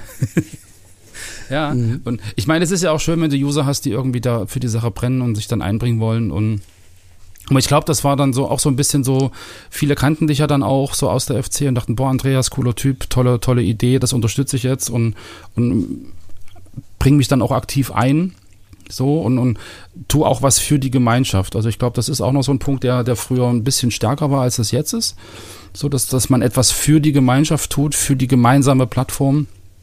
Ja, mhm. und ich meine, es ist ja auch schön, wenn du User hast, die irgendwie da für die Sache brennen und sich dann einbringen wollen und aber ich glaube, das war dann so auch so ein bisschen so, viele kannten dich ja dann auch so aus der F C und dachten, boah, Andreas, cooler Typ, tolle, tolle Idee, das unterstütze ich jetzt und, und bring mich dann auch aktiv ein, so und, und tu auch was für die Gemeinschaft. Also ich glaube, das ist auch noch so ein Punkt, der, der früher ein bisschen stärker war, als es jetzt ist. So, dass, dass man etwas für die Gemeinschaft tut, für die gemeinsame Plattform.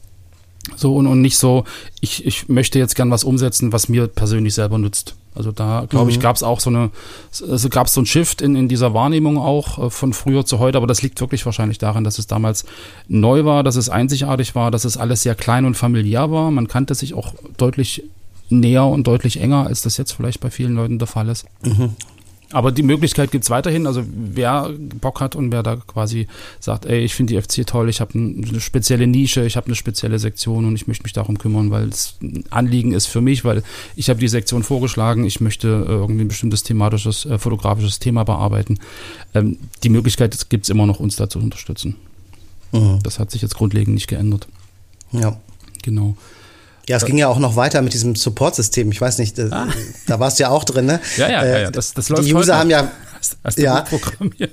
So und, und nicht so, ich, ich möchte jetzt gern was umsetzen, was mir persönlich selber nützt. Also da, glaube ich, gab es auch so eine, also gab es so ein Shift in, in dieser Wahrnehmung auch äh, von früher zu heute, aber das liegt wirklich wahrscheinlich daran, dass es damals neu war, dass es einzigartig war, dass es alles sehr klein und familiär war. Man kannte sich auch deutlich näher und deutlich enger, als das jetzt vielleicht bei vielen Leuten der Fall ist. Mhm. Aber die Möglichkeit gibt's weiterhin, also wer Bock hat und wer da quasi sagt, ey, ich finde die F C toll, ich habe eine spezielle Nische, ich habe eine spezielle Sektion und ich möchte mich darum kümmern, weil es ein Anliegen ist für mich, weil ich habe die Sektion vorgeschlagen, ich möchte irgendwie ein bestimmtes thematisches, äh, fotografisches Thema bearbeiten. Ähm, die Möglichkeit gibt's immer noch, uns da zu unterstützen. Mhm. Das hat sich jetzt grundlegend nicht geändert.
Ja.
Genau.
Ja, es ging ja auch noch weiter mit diesem Support-System. Ich weiß nicht, ah. da warst du ja auch drin, ne?
Ja, ja, ja, ja. Das, das läuft
Die User haben ja,
hast, hast du
ja
gut programmiert.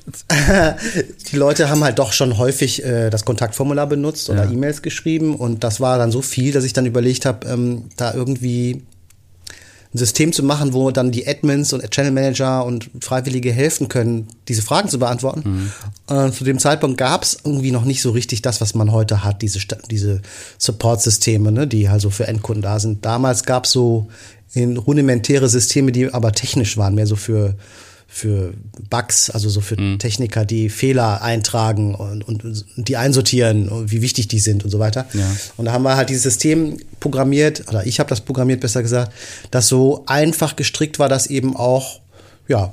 Die Leute haben halt doch schon häufig äh, das Kontaktformular benutzt oder
ja.
E-Mails geschrieben und das war dann so viel, dass ich dann überlegt habe, ähm, da irgendwie ein System zu machen, wo dann die Admins und Channel Manager und Freiwillige helfen können, diese Fragen zu beantworten. Mhm. Äh, zu dem Zeitpunkt gab es irgendwie noch nicht so richtig das, was man heute hat, diese, diese Support-Systeme, ne, die also für Endkunden da sind. Damals gab es so in rudimentäre Systeme, die aber technisch waren, mehr so für für Bugs, also so für mhm. Techniker, die Fehler eintragen und, und, und die einsortieren und wie wichtig die sind und so weiter. Ja. Und da haben wir halt dieses System programmiert, oder ich habe das programmiert, besser gesagt, das so einfach gestrickt war, dass eben auch ja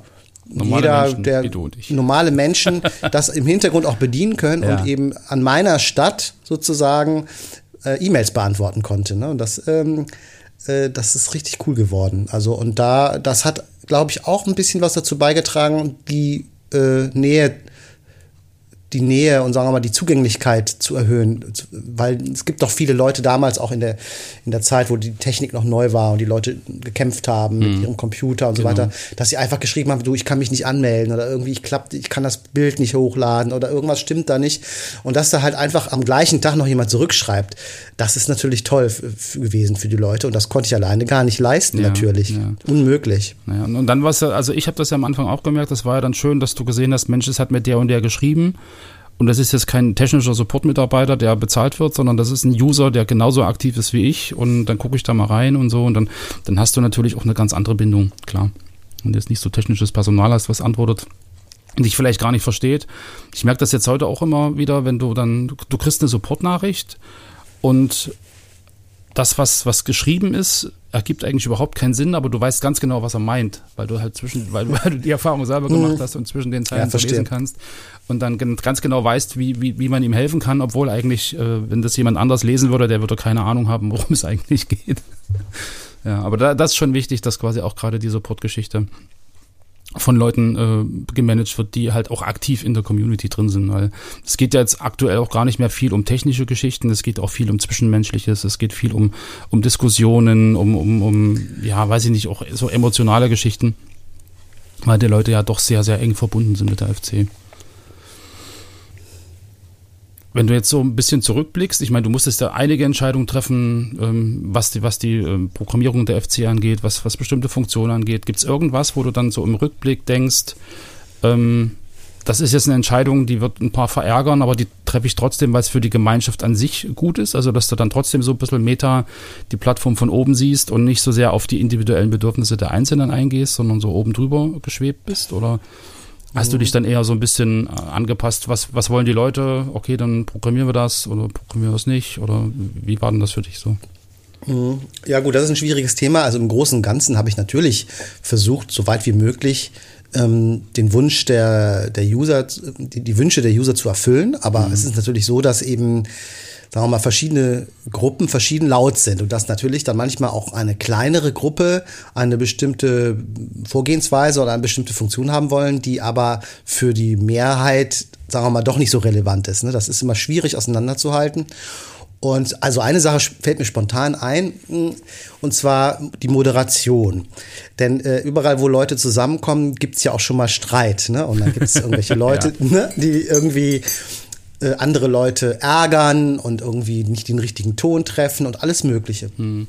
normale
jeder,
Menschen,
der
wie du und ich.
normale Menschen das im Hintergrund auch bedienen können
Ja.
und eben an meiner Stadt sozusagen äh, E-Mails beantworten konnte. Ne? Und das, ähm, äh, das ist richtig cool geworden. Also und da, das hat, glaube ich, auch ein bisschen was dazu beigetragen, die äh, Nähe die Nähe und sagen wir mal die Zugänglichkeit zu erhöhen, weil es gibt doch viele Leute damals auch in der in der Zeit, wo die Technik noch neu war und die Leute gekämpft haben mit
Mhm.
ihrem Computer und
Genau.
so weiter, dass sie einfach geschrieben haben, du, ich kann mich nicht anmelden oder irgendwie ich klappt, ich kann das Bild nicht hochladen oder irgendwas stimmt da nicht und dass da halt einfach am gleichen Tag noch jemand zurückschreibt, das ist natürlich toll f- f- gewesen für die Leute und das konnte ich alleine gar nicht leisten,
Ja,
natürlich,
ja.
unmöglich.
Ja, und dann war es ja, also ich habe das ja am Anfang auch gemerkt, das war ja dann schön, dass du gesehen hast, Mensch, es hat mit der und der geschrieben. Und das ist jetzt kein technischer Support-Mitarbeiter, der bezahlt wird, sondern das ist ein User, der genauso aktiv ist wie ich. Und dann gucke ich da mal rein und so. Und dann, dann hast du natürlich auch eine ganz andere Bindung, klar. Und jetzt nicht so technisches Personal hast, was antwortet und dich vielleicht gar nicht versteht. Ich merke das jetzt heute auch immer wieder, wenn du dann, du, du kriegst eine Support-Nachricht und das, was, was geschrieben ist, ergibt eigentlich überhaupt keinen Sinn, aber du weißt ganz genau, was er meint, weil du halt zwischen, weil, weil du die Erfahrung selber gemacht hast und zwischen den Zeilen
Ja,
so lesen
verstehe.
kannst und dann gen- ganz genau weißt, wie, wie, wie man ihm helfen kann, obwohl eigentlich, äh, wenn das jemand anders lesen würde, der würde keine Ahnung haben, worum es eigentlich geht. Ja, aber da, das ist schon wichtig, dass quasi auch gerade die Support-Geschichte von Leuten äh, gemanagt wird, die halt auch aktiv in der Community drin sind, weil es geht ja jetzt aktuell auch gar nicht mehr viel um technische Geschichten, es geht auch viel um Zwischenmenschliches, es geht viel um um Diskussionen, um um um ja, weiß ich nicht, auch so emotionale Geschichten, weil die Leute ja doch sehr, sehr eng verbunden sind mit der F C. Wenn du jetzt so ein bisschen zurückblickst, ich meine, du musstest ja einige Entscheidungen treffen, ähm, was die, was die ähm, Programmierung der F C angeht, was, was bestimmte Funktionen angeht. Gibt es irgendwas, wo du dann so im Rückblick denkst, ähm, das ist jetzt eine Entscheidung, die wird ein paar verärgern, aber die treffe ich trotzdem, weil es für die Gemeinschaft an sich gut ist, also dass du dann trotzdem so ein bisschen Meta die Plattform von oben siehst und nicht so sehr auf die individuellen Bedürfnisse der Einzelnen eingehst, sondern so oben drüber geschwebt bist, oder hast du dich dann eher so ein bisschen äh, angepasst, was, was wollen die Leute? Okay, dann programmieren wir das oder programmieren wir es nicht? Oder wie war denn das für dich so?
Ja gut, das ist ein schwieriges Thema. Also im Großen und Ganzen habe ich natürlich versucht, so weit wie möglich ähm, den Wunsch der, der User, die, die Wünsche der User zu erfüllen. Aber mhm. es ist natürlich so, dass eben, sagen wir mal, verschiedene Gruppen verschieden laut sind und dass natürlich dann manchmal auch eine kleinere Gruppe eine bestimmte Vorgehensweise oder eine bestimmte Funktion haben wollen, die aber für die Mehrheit, sagen wir mal, doch nicht so relevant ist. Ne? Das ist immer schwierig auseinanderzuhalten. Und also eine Sache fällt mir spontan ein, und zwar die Moderation. Denn äh, überall, wo Leute zusammenkommen, gibt's ja auch schon mal Streit. Ne? Und dann gibt's irgendwelche Leute, ja. ne, die irgendwie äh, andere Leute ärgern und irgendwie nicht den richtigen Ton treffen und alles Mögliche. Mhm.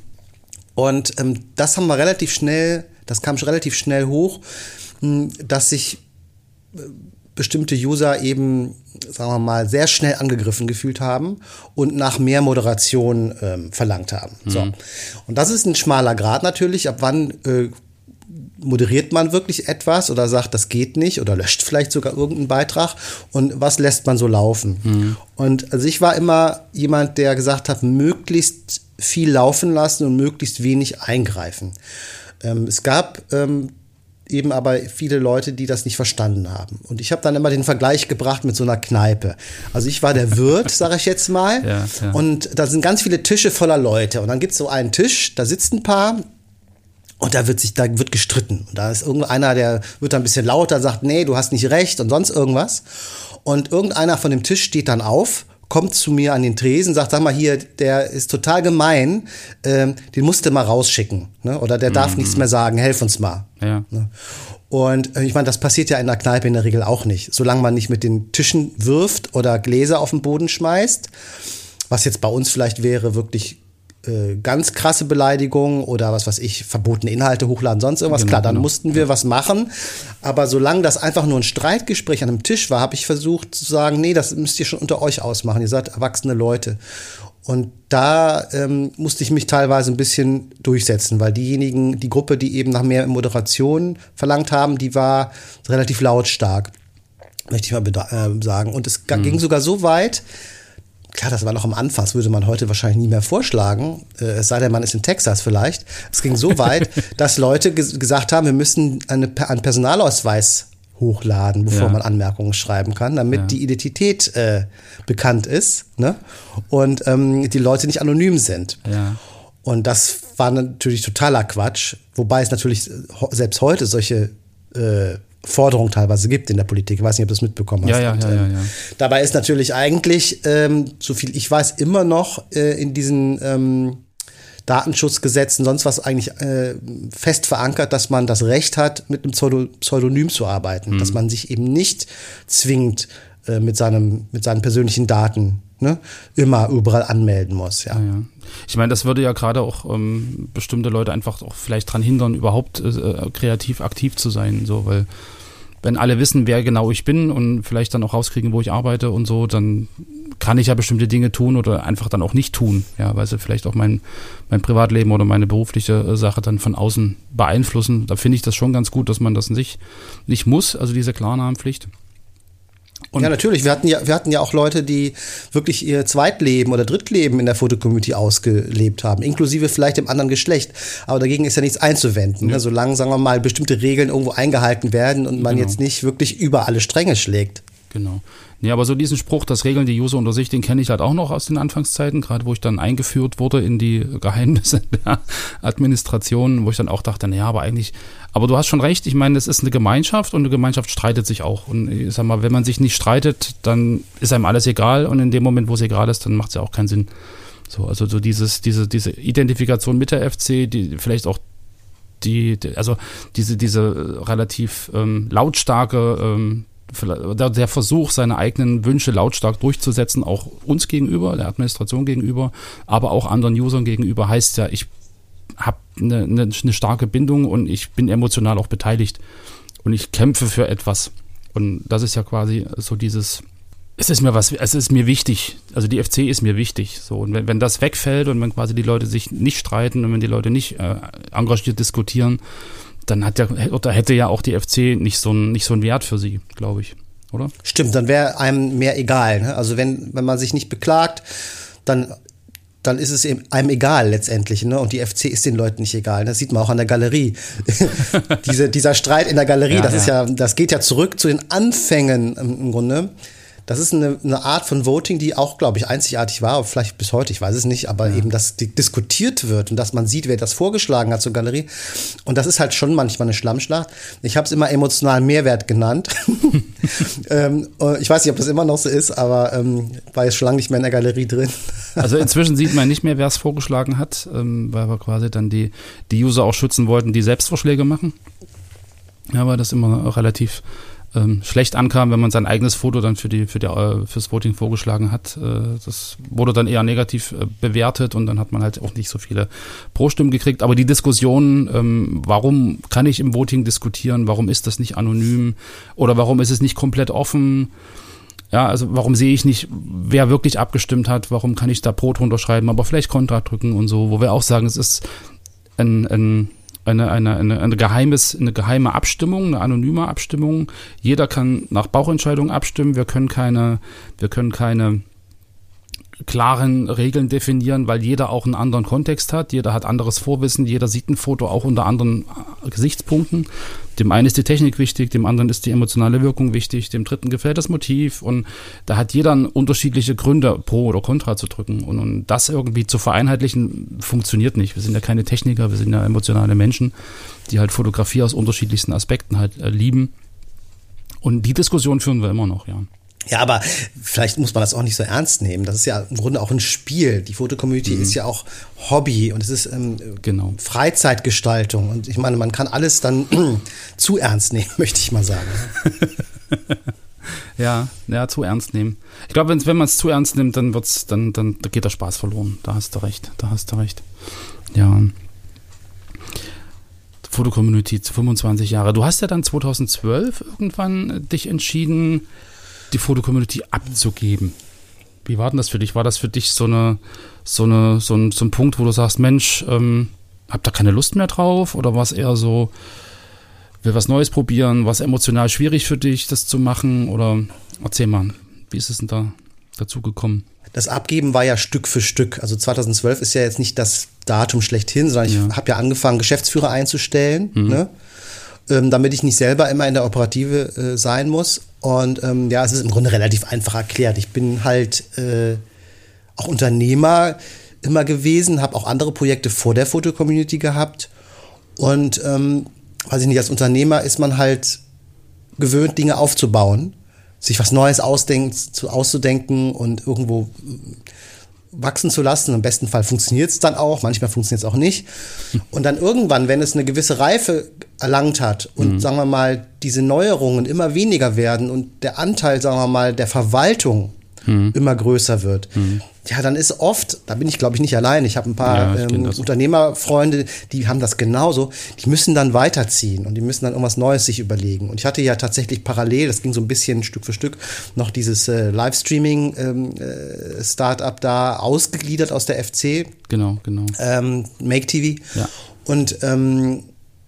Und ähm, das haben wir relativ schnell, das kam schon relativ schnell hoch, mh, dass sich äh, bestimmte User eben, sagen wir mal, sehr schnell angegriffen gefühlt haben und nach mehr Moderation ähm, verlangt haben. Mhm. So. Und das ist ein schmaler Grat natürlich. Ab wann äh, moderiert man wirklich etwas oder sagt, das geht nicht oder löscht vielleicht sogar irgendeinen Beitrag und was lässt man so laufen? Mhm. Und also ich war immer jemand, der gesagt hat, möglichst viel laufen lassen und möglichst wenig eingreifen. Ähm, es gab ähm, eben aber viele Leute, die das nicht verstanden haben. Und ich habe dann immer den Vergleich gebracht mit so einer Kneipe. Also ich war der Wirt, sage ich jetzt mal. Ja, ja. Und da sind ganz viele Tische voller Leute. Und dann gibt es so einen Tisch, da sitzt ein Paar und da wird sich, da wird gestritten. Und da ist irgendeiner, der wird dann ein bisschen lauter, sagt, nee, du hast nicht recht und sonst irgendwas. Und irgendeiner von dem Tisch steht dann auf, kommt zu mir an den Tresen, sagt, sag mal hier, der ist total gemein, ähm, den musst du mal rausschicken, ne? Oder der darf mhm. nichts mehr sagen, helf uns mal.
Ja.
Ne? Und äh, ich meine, das passiert ja in der Kneipe in der Regel auch nicht, solange man nicht mit den Tischen wirft oder Gläser auf den Boden schmeißt, was jetzt bei uns vielleicht wäre, wirklich äh, ganz krasse Beleidigung oder was weiß ich, verbotene Inhalte hochladen, sonst irgendwas. Genau, Klar, dann genau. mussten wir was machen. Aber solange das einfach nur ein Streitgespräch an einem Tisch war, habe ich versucht zu sagen, nee, das müsst ihr schon unter euch ausmachen. Ihr seid erwachsene Leute. Und da ähm, musste ich mich teilweise ein bisschen durchsetzen, weil diejenigen, die Gruppe, die eben nach mehr Moderation verlangt haben, die war relativ lautstark, möchte ich mal äh, sagen. Und es mhm. ging sogar so weit, klar, das war noch am Anfang, das würde man heute wahrscheinlich nie mehr vorschlagen, äh, es sei denn, man ist in Texas vielleicht. Es ging so weit, dass Leute ges- gesagt haben, wir müssen eine, einen Personalausweis hochladen, bevor
Ja.
man Anmerkungen schreiben kann, damit
Ja.
die Identität äh, bekannt ist, ne? Und ähm, die Leute nicht anonym sind.
Ja.
Und das war natürlich totaler Quatsch, wobei es natürlich ho- selbst heute solche äh, Forderungen teilweise gibt in der Politik. Ich weiß nicht, ob du das mitbekommen hast.
Ja, ja,
Und,
ja,
ähm,
ja, ja.
Dabei ist natürlich eigentlich, ähm, so viel ich weiß, immer noch äh, in diesen ähm, Datenschutzgesetzen, sonst was eigentlich äh, fest verankert, dass man das Recht hat, mit einem Pseudo- Pseudonym zu arbeiten. Mhm. Dass man sich eben nicht zwingend äh, mit, seinem, mit seinen persönlichen Daten, ne, immer überall anmelden muss. Ja.
Ja, ja. Ich meine, das würde ja gerade auch ähm, bestimmte Leute einfach auch vielleicht dran hindern, überhaupt äh, kreativ aktiv zu sein, so, weil wenn alle wissen, wer genau ich bin und vielleicht dann auch rauskriegen, wo ich arbeite und so, dann kann ich ja bestimmte Dinge tun oder einfach dann auch nicht tun, ja, weil sie vielleicht auch mein, mein Privatleben oder meine berufliche Sache dann von außen beeinflussen. Da finde ich das schon ganz gut, dass man das nicht, nicht muss, also diese Klarnamenpflicht. Und
ja, natürlich. Wir hatten ja, wir hatten ja auch Leute, die wirklich ihr Zweitleben oder Drittleben in der Fotocommunity ausgelebt haben, inklusive vielleicht dem anderen Geschlecht. Aber dagegen ist ja nichts einzuwenden, ja. ne? Solange, sagen wir mal, bestimmte Regeln irgendwo eingehalten werden und man
genau.
jetzt nicht wirklich über alle Stränge schlägt.
Genau. Nee, aber so diesen Spruch, das regeln die User unter sich, den kenne ich halt auch noch aus den Anfangszeiten, gerade wo ich dann eingeführt wurde in die Geheimnisse der Administration, wo ich dann auch dachte, naja, aber eigentlich, aber du hast schon recht, ich meine, es ist eine Gemeinschaft und eine Gemeinschaft streitet sich auch. Und ich sag mal, wenn man sich nicht streitet, dann ist einem alles egal und in dem Moment, wo es egal ist, dann macht es ja auch keinen Sinn. So, also so dieses, diese, diese Identifikation mit der F C, die vielleicht auch die, die also diese, diese relativ ähm, lautstarke ähm, der Versuch, seine eigenen Wünsche lautstark durchzusetzen, auch uns gegenüber, der Administration gegenüber, aber auch anderen Usern gegenüber, heißt ja, ich habe eine, eine, eine starke Bindung und ich bin emotional auch beteiligt und ich kämpfe für etwas. Und das ist ja quasi so dieses, es ist mir was, es ist mir wichtig, also die F C ist mir wichtig. So, und wenn, wenn das wegfällt und wenn quasi die Leute sich nicht streiten und wenn die Leute nicht äh, engagiert diskutieren, dann hat ja, oder hätte ja auch die F C nicht so einen, nicht so einen Wert für sie, glaube ich, oder?
Stimmt, dann wäre einem mehr egal. Ne? Also wenn, wenn man sich nicht beklagt, dann, dann ist es eben einem egal letztendlich. Ne? Und die F C ist den Leuten nicht egal. Das sieht man auch an der Galerie. Diese, dieser Streit in der Galerie, ja, das ja. ist ja, das geht ja zurück zu den Anfängen im Grunde. Das ist eine, eine Art von Voting, die auch, glaube ich, einzigartig war, vielleicht bis heute, ich weiß es nicht, aber ja. eben, dass die diskutiert wird und dass man sieht, wer das vorgeschlagen hat zur Galerie. Und das ist halt schon manchmal eine Schlammschlacht. Ich habe es immer emotionalen Mehrwert genannt. ähm, ich weiß nicht, ob das immer noch so ist, aber ähm, war jetzt schon lange nicht mehr in der Galerie drin.
Also inzwischen sieht man nicht mehr, wer es vorgeschlagen hat, ähm, weil wir quasi dann die, die User auch schützen wollten, die Selbstvorschläge machen. Ja, weil das immer relativ Ähm, schlecht ankam, wenn man sein eigenes Foto dann für die für die äh, fürs Voting vorgeschlagen hat. Äh, das wurde dann eher negativ äh, bewertet und dann hat man halt auch nicht so viele Pro-Stimmen gekriegt. Aber die Diskussion, ähm, warum kann ich im Voting diskutieren, warum ist das nicht anonym oder warum ist es nicht komplett offen? Ja, also warum sehe ich nicht, wer wirklich abgestimmt hat, warum kann ich da Pro drunter schreiben, aber vielleicht Kontra drücken und so, wo wir auch sagen, es ist ein, ein Eine, eine, eine, eine, geheimes, eine geheime Abstimmung, eine anonyme Abstimmung. Jeder kann nach Bauchentscheidung abstimmen. Wir können keine, wir können keine klaren Regeln definieren, weil jeder auch einen anderen Kontext hat. Jeder hat anderes Vorwissen. Jeder sieht ein Foto auch unter anderen Gesichtspunkten. Dem einen ist die Technik wichtig, dem anderen ist die emotionale Wirkung wichtig, dem dritten gefällt das Motiv. Und da hat jeder unterschiedliche Gründe, Pro oder Contra zu drücken. Und, und das irgendwie zu vereinheitlichen, funktioniert nicht. Wir sind ja keine Techniker, wir sind ja emotionale Menschen, die halt Fotografie aus unterschiedlichsten Aspekten halt äh, lieben. Und die Diskussion führen wir immer noch, ja.
Ja, aber vielleicht muss man das auch nicht so ernst nehmen. Das ist ja im Grunde auch ein Spiel. Die Fotocommunity mhm. ist ja auch Hobby und es ist ähm,
genau.
Freizeitgestaltung. Und ich meine, man kann alles dann zu ernst nehmen, möchte ich mal sagen.
ja, ja, zu ernst nehmen. Ich glaube, wenn man es zu ernst nimmt, dann wird's, dann, dann geht der Spaß verloren. Da hast du recht, da hast du recht. Ja. Fotocommunity, fünfundzwanzig Jahre. Du hast ja dann zweitausendzwölf irgendwann dich entschieden, die Fotocommunity abzugeben. Wie war denn das für dich? War das für dich so eine, so eine, so ein, so ein Punkt, wo du sagst, Mensch, ähm, hab da keine Lust mehr drauf? Oder war es eher so, will was Neues probieren? War es emotional schwierig für dich, das zu machen? Oder erzähl mal, wie ist es denn da dazu gekommen?
Das Abgeben war ja Stück für Stück. Also zweitausendzwölf ist ja jetzt nicht das Datum schlechthin, sondern ich ja. habe ja angefangen, Geschäftsführer einzustellen. Mhm. Ne? ähm, damit ich nicht selber immer in der Operative äh, sein muss. Und ähm, ja, es ist im Grunde relativ einfach erklärt. Ich bin halt äh, auch Unternehmer immer gewesen, habe auch andere Projekte vor der Fotocommunity gehabt. Und ähm, weiß ich nicht, als Unternehmer ist man halt gewöhnt, Dinge aufzubauen, sich was Neues ausdenken, zu, auszudenken und irgendwo wachsen zu lassen. Im besten Fall funktioniert es dann auch, manchmal funktioniert es auch nicht. Und dann irgendwann, wenn es eine gewisse Reife erlangt hat und, mhm. sagen wir mal, diese Neuerungen immer weniger werden und der Anteil, sagen wir mal, der Verwaltung mhm. immer größer wird, mhm. ja, dann ist oft, da bin ich glaube ich nicht allein, ich habe ein paar ja, ähm, Unternehmerfreunde, die haben das genauso, die müssen dann weiterziehen und die müssen dann irgendwas Neues sich überlegen. Und ich hatte ja tatsächlich parallel, das ging so ein bisschen Stück für Stück, noch dieses äh, Livestreaming-Startup ähm, äh, da ausgegliedert aus der F C.
Genau, genau.
Ähm, Make T V.
Ja.
Und ähm,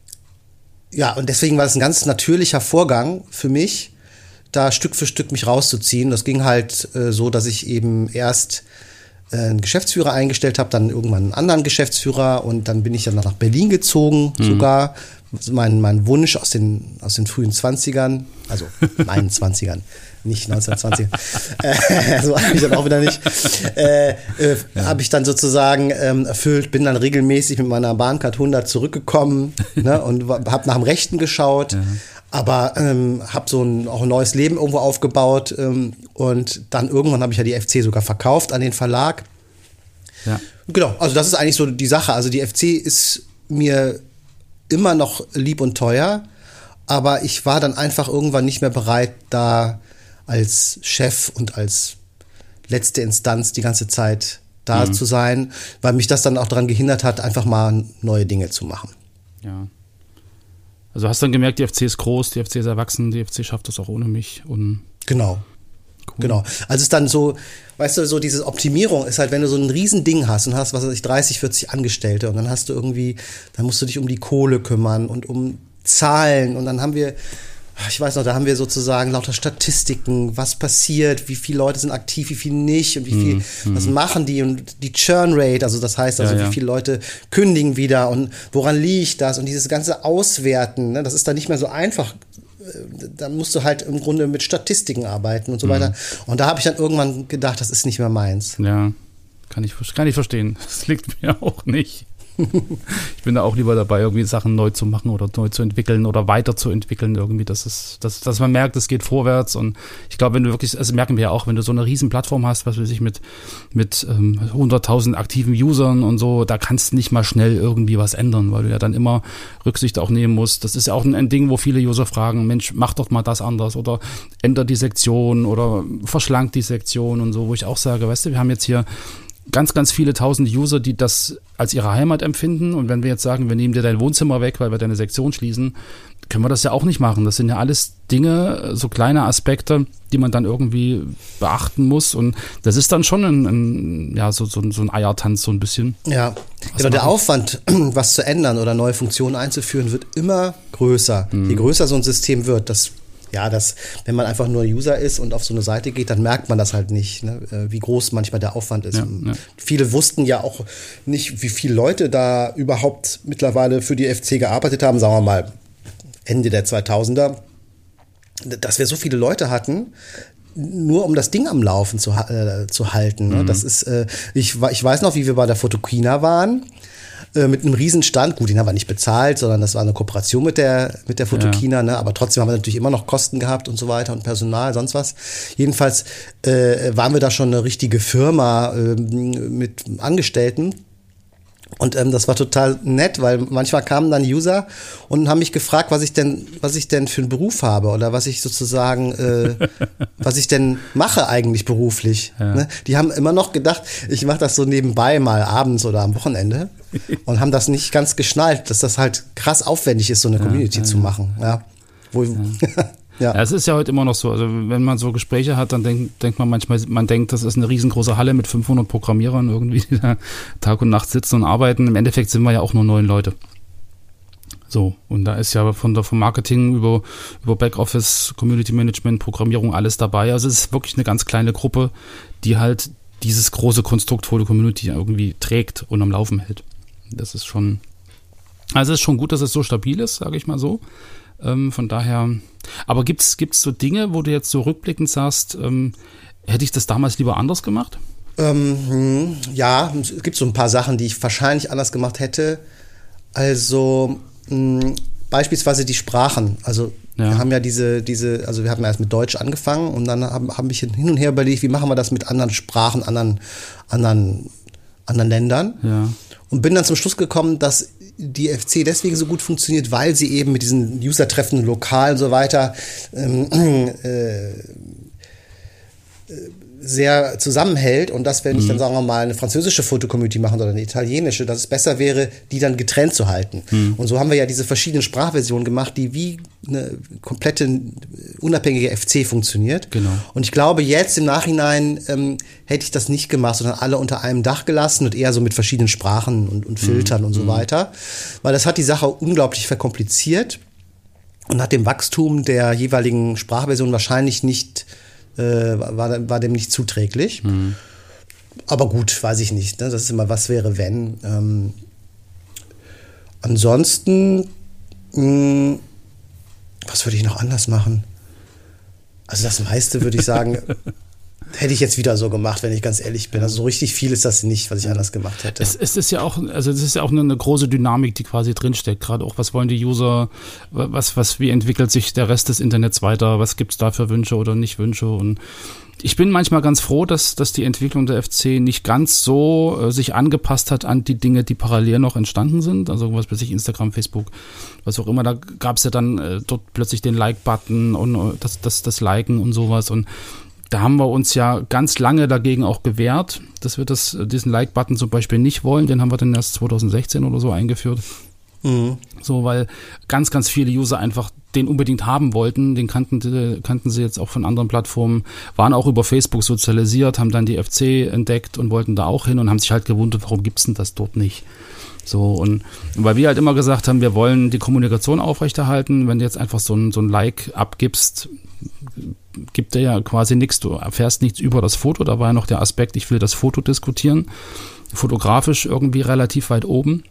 ja, und deswegen war das ein ganz natürlicher Vorgang für mich, da Stück für Stück mich rauszuziehen. Das ging halt äh, so, dass ich eben erst äh, einen Geschäftsführer eingestellt habe, dann irgendwann einen anderen Geschäftsführer und dann bin ich dann nach Berlin gezogen, mhm. sogar. Mein, mein Wunsch aus den, aus den frühen Zwanzigern, also meinen Zwanzigern, nicht neunzehnhundertzwanzig, äh, so habe ich dann auch wieder nicht, äh, äh, ja. habe ich dann sozusagen ähm, erfüllt, bin dann regelmäßig mit meiner Bahncard hundert zurückgekommen ne, und habe nach dem Rechten geschaut. Ja. Aber ähm, habe so ein, auch ein neues Leben irgendwo aufgebaut ähm, und dann irgendwann habe ich ja die F C sogar verkauft an den Verlag.
Ja.
Genau, also das ist eigentlich so die Sache. Also die F C ist mir immer noch lieb und teuer, aber ich war dann einfach irgendwann nicht mehr bereit, da als Chef und als letzte Instanz die ganze Zeit da mhm. zu sein, weil mich das dann auch daran gehindert hat, einfach mal neue Dinge zu machen.
Ja. Also hast dann gemerkt, die F C ist groß, die F C ist erwachsen, die F C schafft das auch ohne mich. Und
genau. Cool. Genau. Also es ist dann so, weißt du, so diese Optimierung ist halt, wenn du so ein Riesending hast und hast, was weiß ich, dreißig, vierzig Angestellte und dann hast du irgendwie, dann musst du dich um die Kohle kümmern und um Zahlen und dann haben wir, ich weiß noch, da haben wir sozusagen lauter Statistiken, was passiert, wie viele Leute sind aktiv, wie viele nicht und wie viel, mm, was mm. machen die und die Churn Rate, also das heißt also, ja, ja. wie viele Leute kündigen wieder und woran liegt das und dieses ganze Auswerten, ne, das ist dann nicht mehr so einfach. Dann musst du halt im Grunde mit Statistiken arbeiten und so mhm. weiter. Und da habe ich dann irgendwann gedacht, das ist nicht mehr meins.
Ja, kann ich, kann ich verstehen. Das liegt mir auch nicht. Ich bin da auch lieber dabei, irgendwie Sachen neu zu machen oder neu zu entwickeln oder weiterzuentwickeln irgendwie, dass es, dass, dass man merkt, es geht vorwärts und ich glaube, wenn du wirklich, also merken wir ja auch, wenn du so eine riesen Plattform hast, was weiß ich, mit, mit ähm, hunderttausend aktiven Usern und so, da kannst du nicht mal schnell irgendwie was ändern, weil du ja dann immer Rücksicht auch nehmen musst. Das ist ja auch ein, ein Ding, wo viele User fragen, Mensch, mach doch mal das anders oder änder die Sektion oder verschlank die Sektion und so, wo ich auch sage, weißt du, wir haben jetzt hier ganz, ganz viele tausend User, die das als ihre Heimat empfinden. Und wenn wir jetzt sagen, wir nehmen dir dein Wohnzimmer weg, weil wir deine Sektion schließen, können wir das ja auch nicht machen. Das sind ja alles Dinge, so kleine Aspekte, die man dann irgendwie beachten muss. Und das ist dann schon ein, ein ja, so, so, so ein Eiertanz so ein bisschen.
Ja, genau, der Aufwand, was zu ändern oder neue Funktionen einzuführen, wird immer größer. Mhm. Je größer so ein System wird, das Ja, das, wenn man einfach nur User ist und auf so eine Seite geht, dann merkt man das halt nicht, ne, wie groß manchmal der Aufwand ist.
Ja, ja.
Viele wussten ja auch nicht, wie viele Leute da überhaupt mittlerweile für die F C gearbeitet haben, sagen wir mal Ende der zweitausender, dass wir so viele Leute hatten, nur um das Ding am Laufen zu, äh, zu halten. Ne? Mhm. Das ist, äh, ich, ich weiß noch, wie wir bei der Photokina waren. Mit einem Riesenstand, gut, den haben wir nicht bezahlt, sondern das war eine Kooperation mit der mit der Photokina, ja. ne? Aber trotzdem haben wir natürlich immer noch Kosten gehabt und so weiter und Personal, sonst was. Jedenfalls äh, waren wir da schon eine richtige Firma äh, mit Angestellten. Und ähm, das war total nett, weil manchmal kamen dann User und haben mich gefragt, was ich denn, was ich denn für einen Beruf habe oder was ich sozusagen, äh, was ich denn mache eigentlich beruflich. Ja. Ne? Die haben immer noch gedacht, ich mache das so nebenbei mal abends oder am Wochenende und haben das nicht ganz geschnallt, dass das halt krass aufwendig ist, so eine Community ja, ja, zu machen. Ja. Wo,
ja. Ja. Ja, es ist ja heute immer noch so, also wenn man so Gespräche hat, dann denkt, denkt man manchmal, man denkt, das ist eine riesengroße Halle mit fünfhundert Programmierern irgendwie, die da Tag und Nacht sitzen und arbeiten. Im Endeffekt sind wir ja auch nur neun Leute. So, und da ist ja von der, vom Marketing über, über Backoffice, Community Management, Programmierung alles dabei. Also es ist wirklich eine ganz kleine Gruppe, die halt dieses große Konstrukt Photo Community irgendwie trägt und am Laufen hält. Das ist schon, also es ist schon gut, dass es so stabil ist, sage ich mal so. Ähm, von daher, aber gibt's gibt's so Dinge, wo du jetzt so rückblickend sagst, ähm, hätte ich das damals lieber anders gemacht?
Ähm, ja, es gibt so ein paar Sachen, die ich wahrscheinlich anders gemacht hätte. Also mh, beispielsweise die Sprachen. Also ja. wir haben ja diese, diese, also wir haben ja erst mit Deutsch angefangen und dann haben, haben wir hin und her überlegt, wie machen wir das mit anderen Sprachen, anderen, anderen, anderen Ländern. Ja. Und bin dann zum Schluss gekommen, dass die F C deswegen so gut funktioniert, weil sie eben mit diesen User-Treffen lokal und so weiter ähm, äh, äh, sehr zusammenhält und dass, wenn ich dann, sagen wir mal, eine französische Foto-Community machen oder eine italienische, dass es besser wäre, die dann getrennt zu halten. Mhm. Und so haben wir ja diese verschiedenen Sprachversionen gemacht, die wie eine komplette unabhängige F C funktioniert.
Genau.
Und ich glaube, jetzt im Nachhinein ähm, hätte ich das nicht gemacht, sondern alle unter einem Dach gelassen und eher so mit verschiedenen Sprachen und, und Filtern mhm. und so weiter. Weil das hat die Sache unglaublich verkompliziert und hat dem Wachstum der jeweiligen Sprachversion wahrscheinlich nicht Äh, war, war dem nicht zuträglich. Mhm. Aber gut, weiß ich nicht. Ne? Das ist immer, was wäre, wenn. Ähm, ansonsten, mh, was würde ich noch anders machen? Also das meiste würde ich sagen, hätte ich jetzt wieder so gemacht, wenn ich ganz ehrlich bin. Also so richtig viel ist das nicht, was ich anders gemacht hätte.
Es, es ist ja auch, also es ist ja auch eine, eine große Dynamik, die quasi drinsteckt. Gerade auch, was wollen die User, was, was, wie entwickelt sich der Rest des Internets weiter, was gibt's da für Wünsche oder nicht Wünsche. Und ich bin manchmal ganz froh, dass, dass die Entwicklung der F C nicht ganz so äh, sich angepasst hat an die Dinge, die parallel noch entstanden sind. Also was weiß ich, Instagram, Facebook, was auch immer. Da gab's ja dann äh, dort plötzlich den Like-Button und äh, das, das, das Liken und sowas. Und da haben wir uns ja ganz lange dagegen auch gewehrt, dass wir das, diesen Like-Button zum Beispiel nicht wollen. Den haben wir dann erst zwanzig sechzehn oder so eingeführt. Mhm. So, weil ganz, ganz viele User einfach den unbedingt haben wollten. Den kannten, kannten sie jetzt auch von anderen Plattformen, waren auch über Facebook sozialisiert, haben dann die F C entdeckt und wollten da auch hin und haben sich halt gewundert, warum gibt's denn das dort nicht? So, und weil wir halt immer gesagt haben, wir wollen die Kommunikation aufrechterhalten. Wenn du jetzt einfach so ein, so ein Like abgibst, gibt dir ja quasi nichts, du erfährst nichts über das Foto. Da war ja noch der Aspekt, ich will das Foto diskutieren, fotografisch irgendwie relativ weit oben.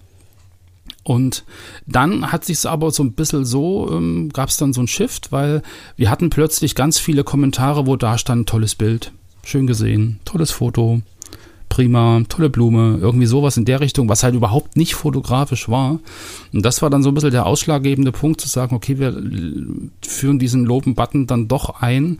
Und dann hat sich's aber so ein bisschen so, ähm, gab es dann so ein Shift, weil wir hatten plötzlich ganz viele Kommentare, wo da stand, tolles Bild, schön gesehen, tolles Foto, prima, tolle Blume, irgendwie sowas in der Richtung, was halt überhaupt nicht fotografisch war. Und das war dann so ein bisschen der ausschlaggebende Punkt, zu sagen, okay, wir führen diesen Loben-Button dann doch ein,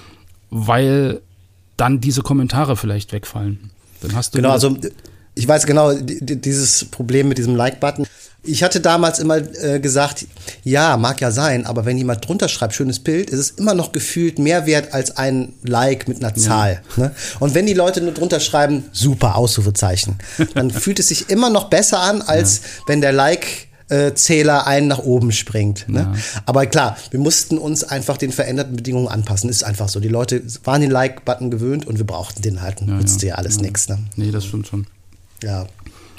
weil dann diese Kommentare vielleicht wegfallen. Dann hast du
genau, also ich weiß genau, dieses Problem mit diesem Like-Button. Ich hatte damals immer äh, gesagt, ja, mag ja sein, aber wenn jemand drunter schreibt, schönes Bild, ist es immer noch gefühlt mehr wert als ein Like mit einer Zahl. Ja. Ne? Und wenn die Leute nur drunter schreiben, super, Ausrufezeichen, dann fühlt es sich immer noch besser an, als ja. wenn der Like-Zähler einen nach oben springt. Ne? Ja. Aber klar, wir mussten uns einfach den veränderten Bedingungen anpassen. Ist einfach so. Die Leute waren den Like-Button gewöhnt und wir brauchten den halt. Ja, nützte ja, ja alles ja. nichts. Ne?
Nee, das stimmt schon.
Ja.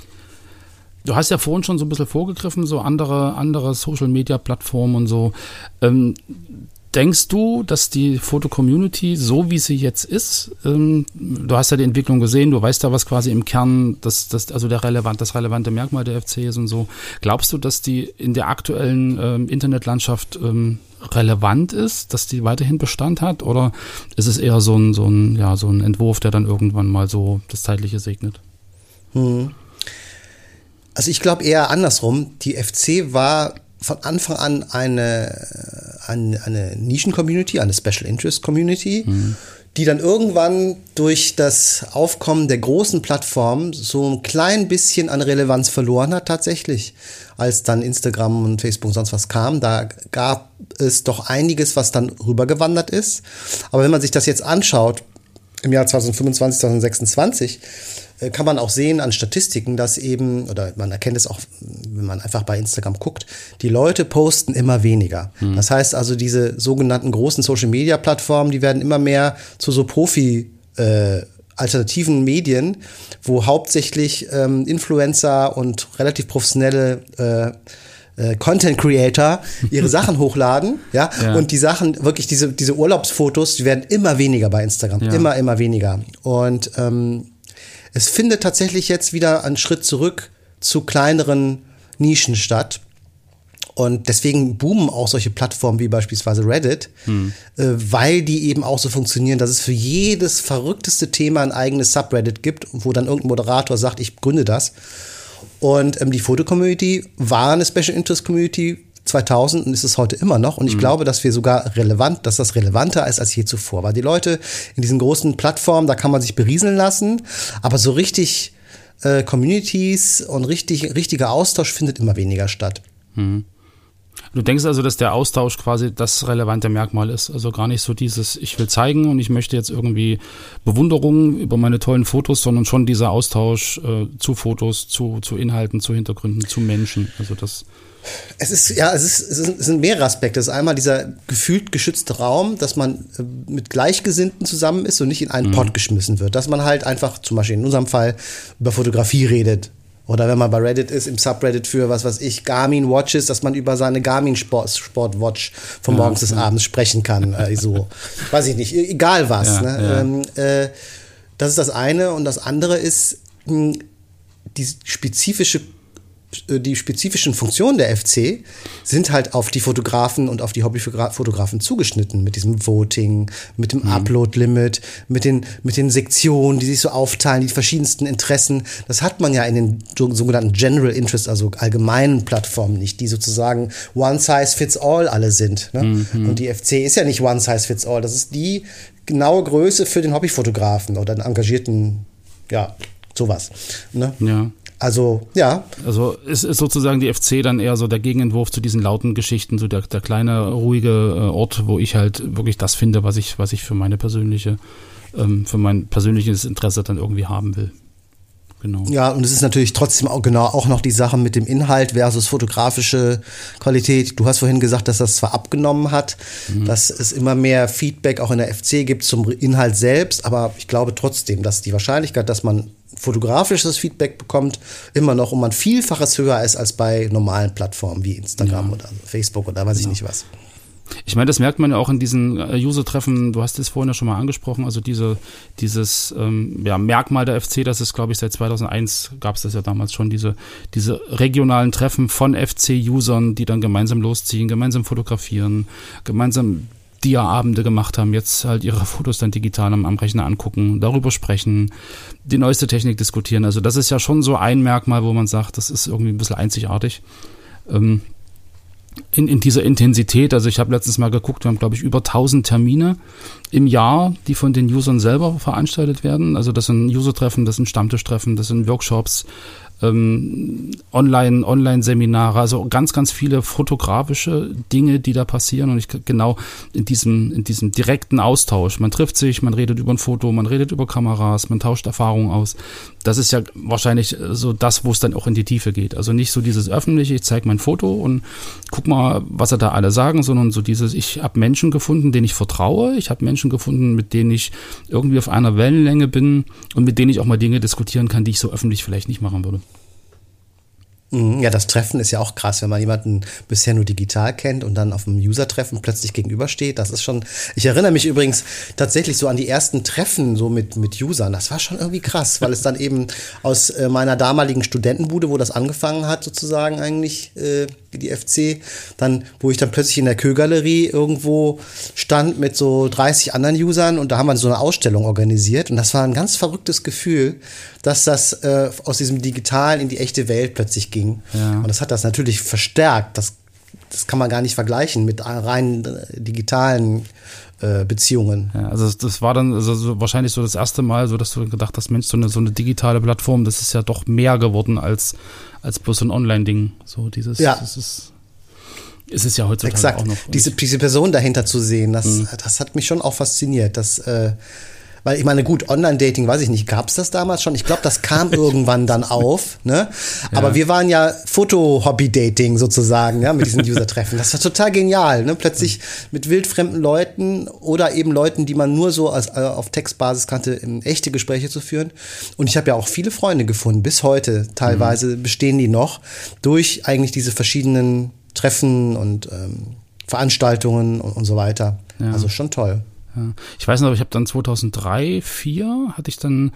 Du hast ja vorhin schon so ein bisschen vorgegriffen, so andere, andere Social-Media-Plattformen und so. Ähm, denkst du, dass die Foto-Community, so wie sie jetzt ist, ähm, du hast ja die Entwicklung gesehen, du weißt ja, was quasi im Kern das, das, also der relevant, das relevante Merkmal der F C ist und so. Glaubst du, dass die in der aktuellen ähm, Internetlandschaft ähm, relevant ist, dass die weiterhin Bestand hat? Oder ist es eher so ein, so ein, ja, so ein Entwurf, der dann irgendwann mal so das Zeitliche segnet?
Hm. Also ich glaube eher andersrum. Die F C war von Anfang an eine, eine, eine Nischen-Community, eine Special-Interest-Community, mhm. die dann irgendwann durch das Aufkommen der großen Plattformen so ein klein bisschen an Relevanz verloren hat tatsächlich. Als dann Instagram und Facebook und sonst was kam, da gab es doch einiges, was dann rübergewandert ist. Aber wenn man sich das jetzt anschaut, im Jahr zwanzig fünfundzwanzig, zwanzig sechsundzwanzig, kann man auch sehen an Statistiken, dass eben, oder man erkennt es auch, wenn man einfach bei Instagram guckt, die Leute posten immer weniger. Mhm. Das heißt also, diese sogenannten großen Social-Media-Plattformen, die werden immer mehr zu so Profi- äh, alternativen Medien, wo hauptsächlich ähm, Influencer und relativ professionelle äh, äh, Content Creator ihre Sachen hochladen, ja? ja, und die Sachen, wirklich diese, diese Urlaubsfotos, die werden immer weniger bei Instagram, ja. immer, immer weniger. Und ähm, es findet tatsächlich jetzt wieder ein Schritt zurück zu kleineren Nischen statt. Und deswegen boomen auch solche Plattformen wie beispielsweise Reddit, hm. äh, weil die eben auch so funktionieren, dass es für jedes verrückteste Thema ein eigenes Subreddit gibt, wo dann irgendein Moderator sagt, ich gründe das. Und ähm, die Foto-Community war eine Special Interest Community zweitausend und ist es heute immer noch. Und ich mhm. glaube, dass wir sogar relevant, dass das relevanter ist als je zuvor. Weil die Leute in diesen großen Plattformen, da kann man sich berieseln lassen, aber so richtig äh, Communities und richtig, richtiger Austausch findet immer weniger statt.
Mhm. Du denkst also, dass der Austausch quasi das relevante Merkmal ist, also gar nicht so dieses, ich will zeigen und ich möchte jetzt irgendwie Bewunderung über meine tollen Fotos, sondern schon dieser Austausch äh, zu Fotos, zu, zu Inhalten, zu Hintergründen, zu Menschen, also das...
Es ist, ja, es, ist, es sind mehrere Aspekte. Es ist einmal dieser gefühlt geschützte Raum, dass man mit Gleichgesinnten zusammen ist und nicht in einen mhm. Pott geschmissen wird. Dass man halt einfach, zum Beispiel in unserem Fall, über Fotografie redet. Oder wenn man bei Reddit ist, im Subreddit für, was weiß ich, Garmin Watches, dass man über seine Garmin Sport, Sport Watch von ja, morgens bis ja. abends sprechen kann. Äh, so, weiß ich nicht, egal was. Ja, ne? ja. Ähm, äh, das ist das eine. Und das andere ist mh, die spezifische die spezifischen Funktionen der F C sind halt auf die Fotografen und auf die Hobbyfotografen zugeschnitten mit diesem Voting, mit dem mhm. Upload-Limit, mit den, mit den Sektionen, die sich so aufteilen, die verschiedensten Interessen. Das hat man ja in den sogenannten General Interest, also allgemeinen Plattformen nicht, die sozusagen one size fits all alle sind. Ne? Mhm. Und die F C ist ja nicht one size fits all. Das ist die genaue Größe für den Hobbyfotografen oder den engagierten, ja, sowas. Ne?
Ja.
Also, ja.
Also ist, ist sozusagen die F C dann eher so der Gegenentwurf zu diesen lauten Geschichten, so der, der kleine, ruhige äh, Ort, wo ich halt wirklich das finde, was ich, was ich für meine persönliche, ähm, für mein persönliches Interesse dann irgendwie haben will. Genau.
Ja, und es ist natürlich trotzdem auch genau auch noch die Sache mit dem Inhalt versus fotografische Qualität. Du hast vorhin gesagt, dass das zwar abgenommen hat, mhm. dass es immer mehr Feedback auch in der F C gibt zum Inhalt selbst, aber ich glaube trotzdem, dass die Wahrscheinlichkeit, dass man fotografisches Feedback bekommt, immer noch um ein Vielfaches höher ist als bei normalen Plattformen wie Instagram ja. oder Facebook oder weiß ich ja. nicht was.
Ich meine, das merkt man ja auch in diesen User-Treffen, du hast es vorhin ja schon mal angesprochen, also diese, dieses ähm, ja, Merkmal der F C, das ist, glaube ich, seit zweitausendeins gab es das ja damals schon, diese, diese regionalen Treffen von F C-Usern, die dann gemeinsam losziehen, gemeinsam fotografieren, gemeinsam Dia-Abende gemacht haben, jetzt halt ihre Fotos dann digital am, am Rechner angucken, darüber sprechen, die neueste Technik diskutieren. Also das ist ja schon so ein Merkmal, wo man sagt, das ist irgendwie ein bisschen einzigartig. Ähm, in, in dieser Intensität, also ich habe letztens mal geguckt, wir haben, glaube ich, über tausend Termine im Jahr, die von den Usern selber veranstaltet werden. Also das sind User-Treffen, das sind Stammtischtreffen, das sind Workshops, ähm, Online, Online-Seminare, also ganz, ganz viele fotografische Dinge, die da passieren und ich genau in diesem, in diesem direkten Austausch. Man trifft sich, man redet über ein Foto, man redet über Kameras, man tauscht Erfahrungen aus. Das ist ja wahrscheinlich so das, wo es dann auch in die Tiefe geht. Also nicht so dieses öffentliche, ich zeige mein Foto und guck mal, was er da alle sagen, sondern so dieses, ich habe Menschen gefunden, denen ich vertraue, ich habe Menschen gefunden, mit denen ich irgendwie auf einer Wellenlänge bin und mit denen ich auch mal Dinge diskutieren kann, die ich so öffentlich vielleicht nicht machen würde.
Ja, das Treffen ist ja auch krass, wenn man jemanden bisher nur digital kennt und dann auf einem User-Treffen plötzlich gegenübersteht. Das ist schon, ich erinnere mich übrigens tatsächlich so an die ersten Treffen so mit, mit Usern. Das war schon irgendwie krass, weil es dann eben aus äh, meiner damaligen Studentenbude, wo das angefangen hat sozusagen eigentlich, äh, die F C, dann, wo ich dann plötzlich in der Kö-Galerie irgendwo stand mit so dreißig anderen Usern und da haben wir so eine Ausstellung organisiert und das war ein ganz verrücktes Gefühl, dass das äh, aus diesem Digitalen in die echte Welt plötzlich ging. Ja. Und das hat das natürlich verstärkt. Das, das kann man gar nicht vergleichen mit rein äh, digitalen äh, Beziehungen.
Ja, also das war dann also so wahrscheinlich so das erste Mal, so dass du gedacht hast, Mensch, so eine, so eine digitale Plattform, das ist ja doch mehr geworden als, als bloß so ein Online-Ding. So dieses,
ja.
das ist, ist es ja heutzutage
Exakt.
auch noch.
Diese, diese Person dahinter zu sehen, das, mhm. das hat mich schon auch fasziniert. Das äh, Weil ich meine, gut, Online-Dating, weiß ich nicht, gab es das damals schon? Ich glaube, das kam irgendwann dann auf, ne? Aber ja. wir waren ja Foto-Hobby-Dating sozusagen, ja, mit diesen User-Treffen. Das war total genial, ne? Plötzlich mit wildfremden Leuten oder eben Leuten, die man nur so als, äh, auf Textbasis kannte, echte Gespräche zu führen. Und ich habe ja auch viele Freunde gefunden, bis heute teilweise mhm. bestehen die noch, durch eigentlich diese verschiedenen Treffen und ähm, Veranstaltungen und, und so weiter. Ja. Also schon toll.
Ja. Ich weiß noch, ich habe dann zweitausenddrei, zweitausendvier hatte ich dann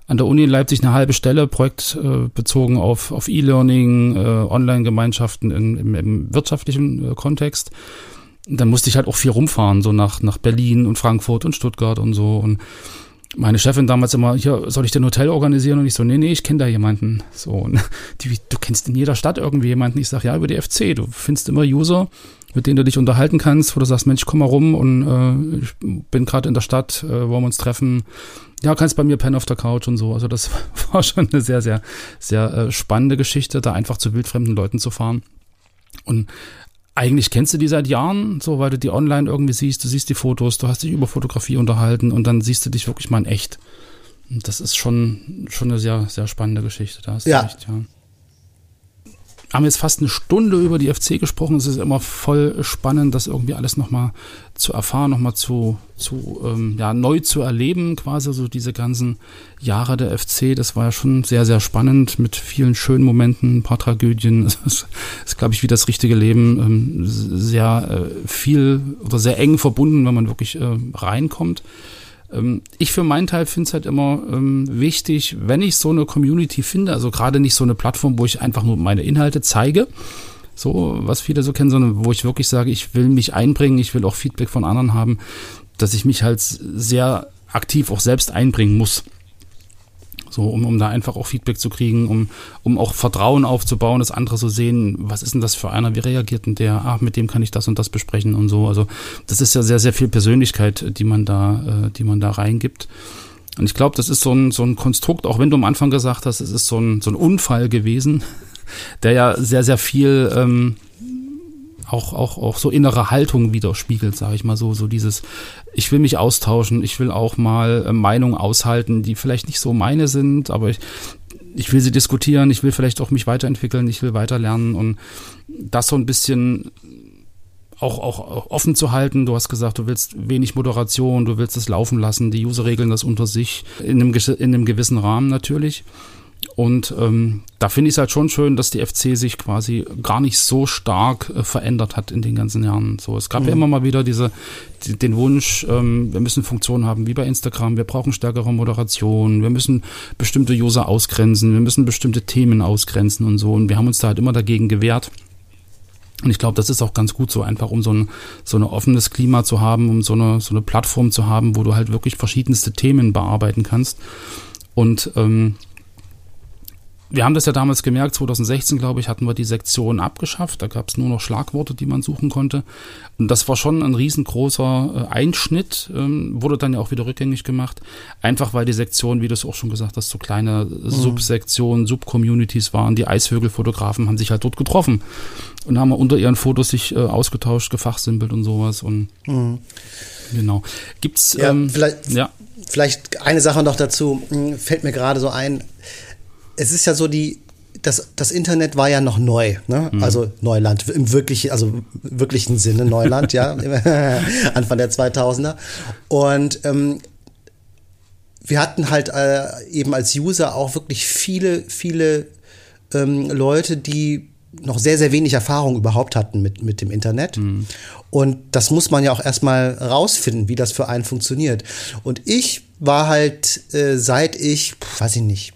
an der Uni in Leipzig eine halbe Stelle, Projekt äh, bezogen auf, auf E-Learning, äh, Online-Gemeinschaften in, im, im wirtschaftlichen äh, Kontext. Dann musste ich halt auch viel rumfahren, so nach, nach Berlin und Frankfurt und Stuttgart und so. Und meine Chefin damals immer, hier, soll ich denn ein Hotel organisieren? Und ich so, nee, nee, ich kenne da jemanden. So, und die, du kennst in jeder Stadt irgendwie jemanden. Ich sag, ja, über die F C. Du findest immer User, mit denen du dich unterhalten kannst, wo du sagst, Mensch, komm mal rum und äh, ich bin gerade in der Stadt, äh, wollen wir uns treffen. Ja, kannst bei mir pennen auf der Couch und so. Also das war schon eine sehr, sehr, sehr äh, spannende Geschichte, da einfach zu wildfremden Leuten zu fahren. Und eigentlich kennst du die seit Jahren, so, weil du die online irgendwie siehst, du siehst die Fotos, du hast dich über Fotografie unterhalten und dann siehst du dich wirklich mal in echt. Und das ist schon, schon eine sehr, sehr spannende Geschichte. Da hast du
ja.
recht, ja. Haben jetzt fast eine Stunde über die F C gesprochen. Es ist immer voll spannend, das irgendwie alles nochmal zu erfahren, nochmal zu, zu ähm, ja, neu zu erleben, quasi so diese ganzen Jahre der F C. Das war ja schon sehr, sehr spannend mit vielen schönen Momenten, ein paar Tragödien. Das ist, ist glaube ich, wie das richtige Leben, ähm, sehr äh, viel oder sehr eng verbunden, wenn man wirklich äh, reinkommt. Ich für meinen Teil finde es halt immer ähm, wichtig, wenn ich so eine Community finde, also gerade nicht so eine Plattform, wo ich einfach nur meine Inhalte zeige, so was viele so kennen, sondern wo ich wirklich sage, ich will mich einbringen, ich will auch Feedback von anderen haben, dass ich mich halt sehr aktiv auch selbst einbringen muss. So, um, um da einfach auch Feedback zu kriegen, um, um auch Vertrauen aufzubauen, dass andere so sehen, was ist denn das für einer, wie reagiert denn der, ach, mit dem kann ich das und das besprechen und so. Also das ist ja sehr, sehr viel Persönlichkeit, die man da, äh, die man da reingibt. Und ich glaube, das ist so ein, so ein Konstrukt, auch wenn du am Anfang gesagt hast, es ist so ein, so ein Unfall gewesen, der ja sehr, sehr viel ähm, auch, auch, auch so innere Haltung widerspiegelt, sage ich mal so, so dieses, ich will mich austauschen, ich will auch mal äh, Meinungen aushalten, die vielleicht nicht so meine sind, aber ich, ich will sie diskutieren, ich will vielleicht auch mich weiterentwickeln, ich will weiterlernen und das so ein bisschen auch, auch, auch offen zu halten. Du hast gesagt, du willst wenig Moderation, du willst es laufen lassen, die User regeln das unter sich, in einem, in einem gewissen Rahmen natürlich. Und ähm, da finde ich es halt schon schön, dass die F C sich quasi gar nicht so stark äh, verändert hat in den ganzen Jahren. So, es gab mhm. ja immer mal wieder diese, die, den Wunsch, ähm, wir müssen Funktionen haben wie bei Instagram, wir brauchen stärkere Moderation, wir müssen bestimmte User ausgrenzen, wir müssen bestimmte Themen ausgrenzen und so. Und wir haben uns da halt immer dagegen gewehrt. Und ich glaube, das ist auch ganz gut so, einfach um so ein so ein offenes Klima zu haben, um so eine so eine Plattform zu haben, wo du halt wirklich verschiedenste Themen bearbeiten kannst. Und ähm, wir haben das ja damals gemerkt, zwanzig sechzehn, glaube ich, hatten wir die Sektion abgeschafft. Da gab es nur noch Schlagworte, die man suchen konnte. Und das war schon ein riesengroßer äh, Einschnitt, ähm, wurde dann ja auch wieder rückgängig gemacht. Einfach weil die Sektion, wie du es auch schon gesagt hast, so kleine mhm. Subsektionen, Subcommunities waren. Die Eisvögelfotografen haben sich halt dort getroffen und haben unter ihren Fotos sich äh, ausgetauscht, gefachsimpelt und sowas. Und mhm. genau. Gibt's
ja,
ähm,
vielleicht, ja. vielleicht eine Sache noch dazu, fällt mir gerade so ein. Es ist ja so, die, das, das Internet war ja noch neu, ne? Mhm. Also Neuland, im wirklichen, also wirklichen Sinne Neuland, ja, Anfang der zweitausender. Und ähm, wir hatten halt äh, eben als User auch wirklich viele, viele ähm, Leute, die noch sehr, sehr wenig Erfahrung überhaupt hatten mit, mit dem Internet. Mhm. Und das muss man ja auch erstmal rausfinden, wie das für einen funktioniert. Und ich war halt, äh, seit ich, weiß ich nicht,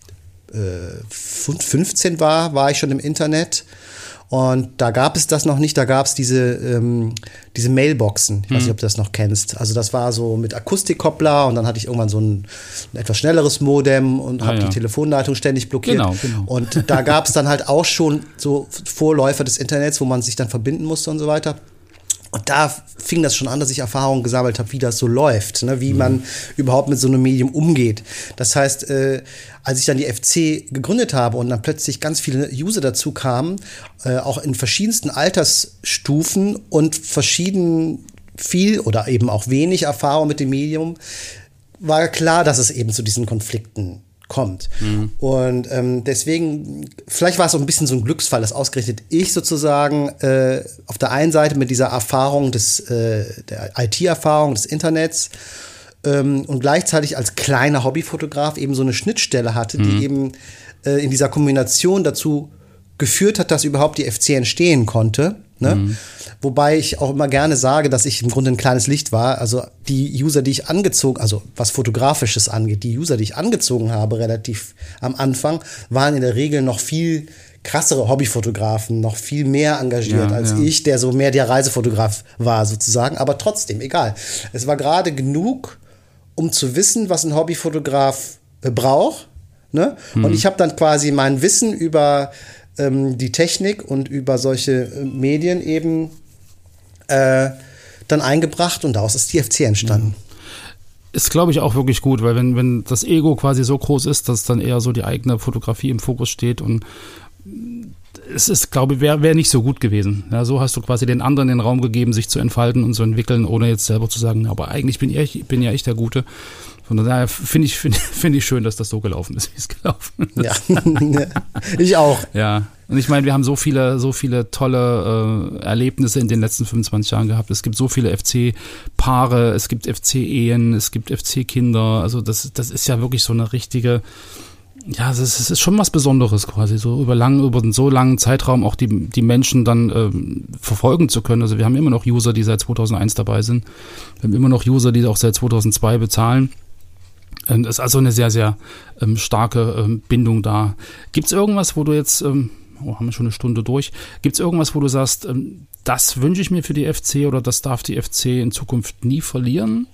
fünfzehn war, war ich schon im Internet und da gab es das noch nicht, da gab es diese, ähm, diese Mailboxen, ich weiß nicht, ob du das noch kennst, also das war so mit Akustikkoppler und dann hatte ich irgendwann so ein, ein etwas schnelleres Modem und habe ah, ja. die Telefonleitung ständig blockiert
genau, genau.
Und da gab es dann halt auch schon so Vorläufer des Internets, wo man sich dann verbinden musste und so weiter. Und da fing das schon an, dass ich Erfahrungen gesammelt habe, wie das so läuft, ne? Wie mhm. man überhaupt mit so einem Medium umgeht. Das heißt, äh, als ich dann die F C gegründet habe und dann plötzlich ganz viele User dazu kamen, äh, auch in verschiedensten Altersstufen und verschieden viel oder eben auch wenig Erfahrung mit dem Medium, war klar, dass es eben zu diesen Konflikten kommt. Mhm. Und ähm, deswegen, vielleicht war es so ein bisschen so ein Glücksfall, dass ausgerechnet ich sozusagen äh, auf der einen Seite mit dieser Erfahrung des, äh, der I T-Erfahrung des Internets ähm, und gleichzeitig als kleiner Hobbyfotograf eben so eine Schnittstelle hatte, mhm. die eben äh, in dieser Kombination dazu geführt hat, dass überhaupt die F C entstehen konnte. Ne? Mhm. Wobei ich auch immer gerne sage, dass ich im Grunde ein kleines Licht war. Also die User, die ich angezogen, also was Fotografisches angeht, die User, die ich angezogen habe, relativ am Anfang, waren in der Regel noch viel krassere Hobbyfotografen, noch viel mehr engagiert ja, als ja. ich, der so mehr der Reisefotograf war sozusagen. Aber trotzdem, egal. Es war gerade genug, um zu wissen, was ein Hobbyfotograf äh, braucht. Ne? Mhm. Und ich habe dann quasi mein Wissen über ähm, die Technik und über solche äh, Medien eben äh, dann eingebracht und daraus ist die F C entstanden.
Ist, glaube ich, auch wirklich gut, weil wenn, wenn das Ego quasi so groß ist, dass dann eher so die eigene Fotografie im Fokus steht und es ist, glaube ich, wäre wär nicht so gut gewesen. Ja, so hast du quasi den anderen den Raum gegeben, sich zu entfalten und zu entwickeln, ohne jetzt selber zu sagen, aber eigentlich bin ich, bin ja echt der Gute. Von daher finde ich, finde find ich schön, dass das so gelaufen ist, wie es gelaufen ist.
Ja, ich auch.
Ja, und ich meine, wir haben so viele, so viele tolle äh, Erlebnisse in den letzten fünfundzwanzig Jahren gehabt. Es gibt so viele F C-Paare, es gibt F C-Ehen, es gibt F C-Kinder. Also das, das ist ja wirklich so eine richtige, ja, es ist, es ist schon was Besonderes quasi, so über lang, über einen so langen Zeitraum auch die, die Menschen dann ähm, verfolgen zu können. Also wir haben immer noch User, die seit zweitausendeins dabei sind. Wir haben immer noch User, die auch seit zweitausendzwei bezahlen. Das ist also eine sehr, sehr ähm, starke ähm, Bindung da. Gibt es irgendwas, wo du jetzt, ähm, oh, haben wir schon eine Stunde durch, gibt es irgendwas, wo du sagst, ähm, das wünsche ich mir für die F C oder das darf die F C in Zukunft nie verlieren?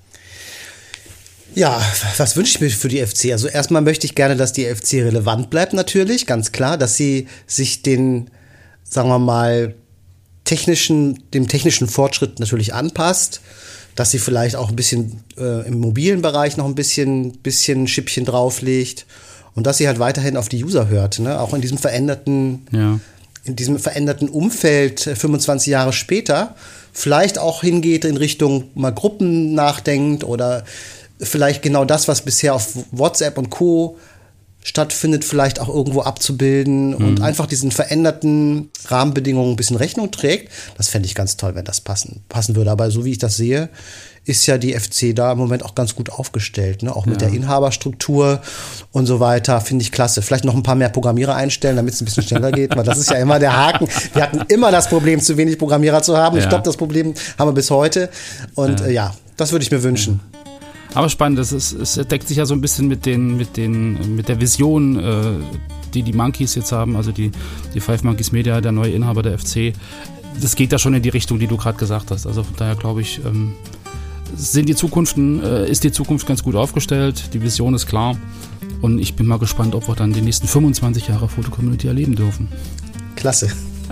Ja, was wünsche ich mir für die F C? Also erstmal möchte ich gerne, dass die F C relevant bleibt natürlich, ganz klar, dass sie sich den, sagen wir mal, technischen, dem technischen Fortschritt natürlich anpasst, dass sie vielleicht auch ein bisschen äh, im mobilen Bereich noch ein bisschen, bisschen Schippchen drauflegt und dass sie halt weiterhin auf die User hört, ne? Auch in diesem veränderten, ja. in diesem veränderten Umfeld fünfundzwanzig Jahre später vielleicht auch hingeht in Richtung mal Gruppen nachdenkt oder vielleicht genau das, was bisher auf WhatsApp und Co. stattfindet, vielleicht auch irgendwo abzubilden mhm. und einfach diesen veränderten Rahmenbedingungen ein bisschen Rechnung trägt. Das fände ich ganz toll, wenn das passen, passen würde. Aber so wie ich das sehe, ist ja die F C da im Moment auch ganz gut aufgestellt, ne? Auch mit ja. der Inhaberstruktur und so weiter, finde ich klasse. Vielleicht noch ein paar mehr Programmierer einstellen, damit es ein bisschen schneller geht, weil das ist ja immer der Haken. Wir hatten immer das Problem, zu wenig Programmierer zu haben. Ja. Ich glaube, das Problem haben wir bis heute. Und ja, äh, ja das würde ich mir wünschen.
Ja. Aber spannend, das ist, es deckt sich ja so ein bisschen mit den, mit den, mit der Vision, äh, die die Monkeys jetzt haben, also die, die Five Monkeys Media, der neue Inhaber der F C. Das geht ja schon in die Richtung, die du gerade gesagt hast. Also von daher glaube ich, ähm, sind die Zukunften, äh, ist die Zukunft ganz gut aufgestellt. Die Vision ist klar. Und ich bin mal gespannt, ob wir dann die nächsten fünfundzwanzig Jahre Foto-Community erleben dürfen.
Klasse.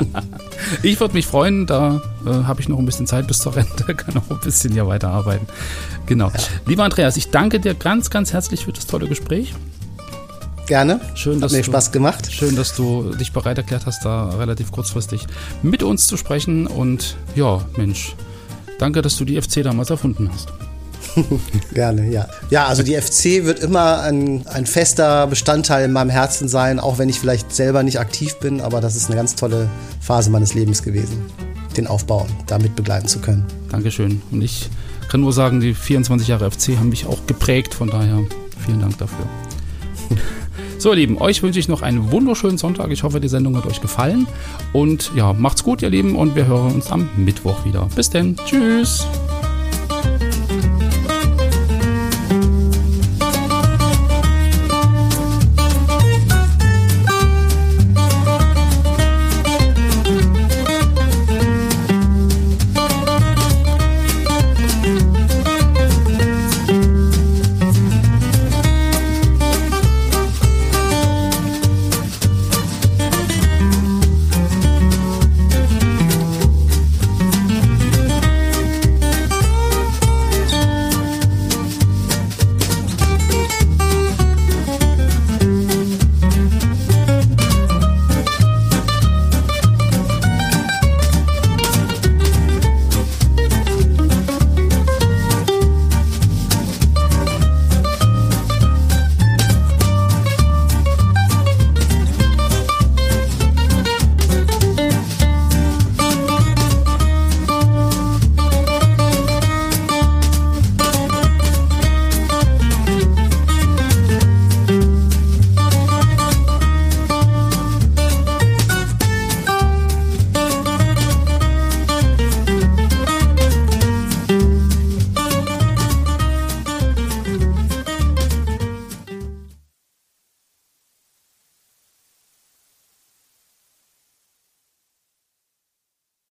Ich würde mich freuen, da äh, habe ich noch ein bisschen Zeit bis zur Rente, kann noch ein bisschen hier weiterarbeiten. Genau. Ja. Lieber Andreas, ich danke dir ganz, ganz herzlich für das tolle Gespräch.
Gerne.
Schön, dass
Hat mir
du,
Spaß gemacht.
Schön, dass du dich bereit erklärt hast, da relativ kurzfristig mit uns zu sprechen. Und ja, Mensch, danke, dass du die F C damals erfunden hast.
Gerne, ja. Ja, also die F C wird immer ein, ein fester Bestandteil in meinem Herzen sein, auch wenn ich vielleicht selber nicht aktiv bin, aber das ist eine ganz tolle Phase meines Lebens gewesen, den Aufbau da mit begleiten zu können.
Dankeschön. Und ich kann nur sagen, die vierundzwanzig Jahre F C haben mich auch geprägt, von daher vielen Dank dafür. So, ihr Lieben, euch wünsche ich noch einen wunderschönen Sonntag. Ich hoffe, die Sendung hat euch gefallen. Und ja, macht's gut, ihr Lieben, und wir hören uns am Mittwoch wieder. Bis denn. Tschüss.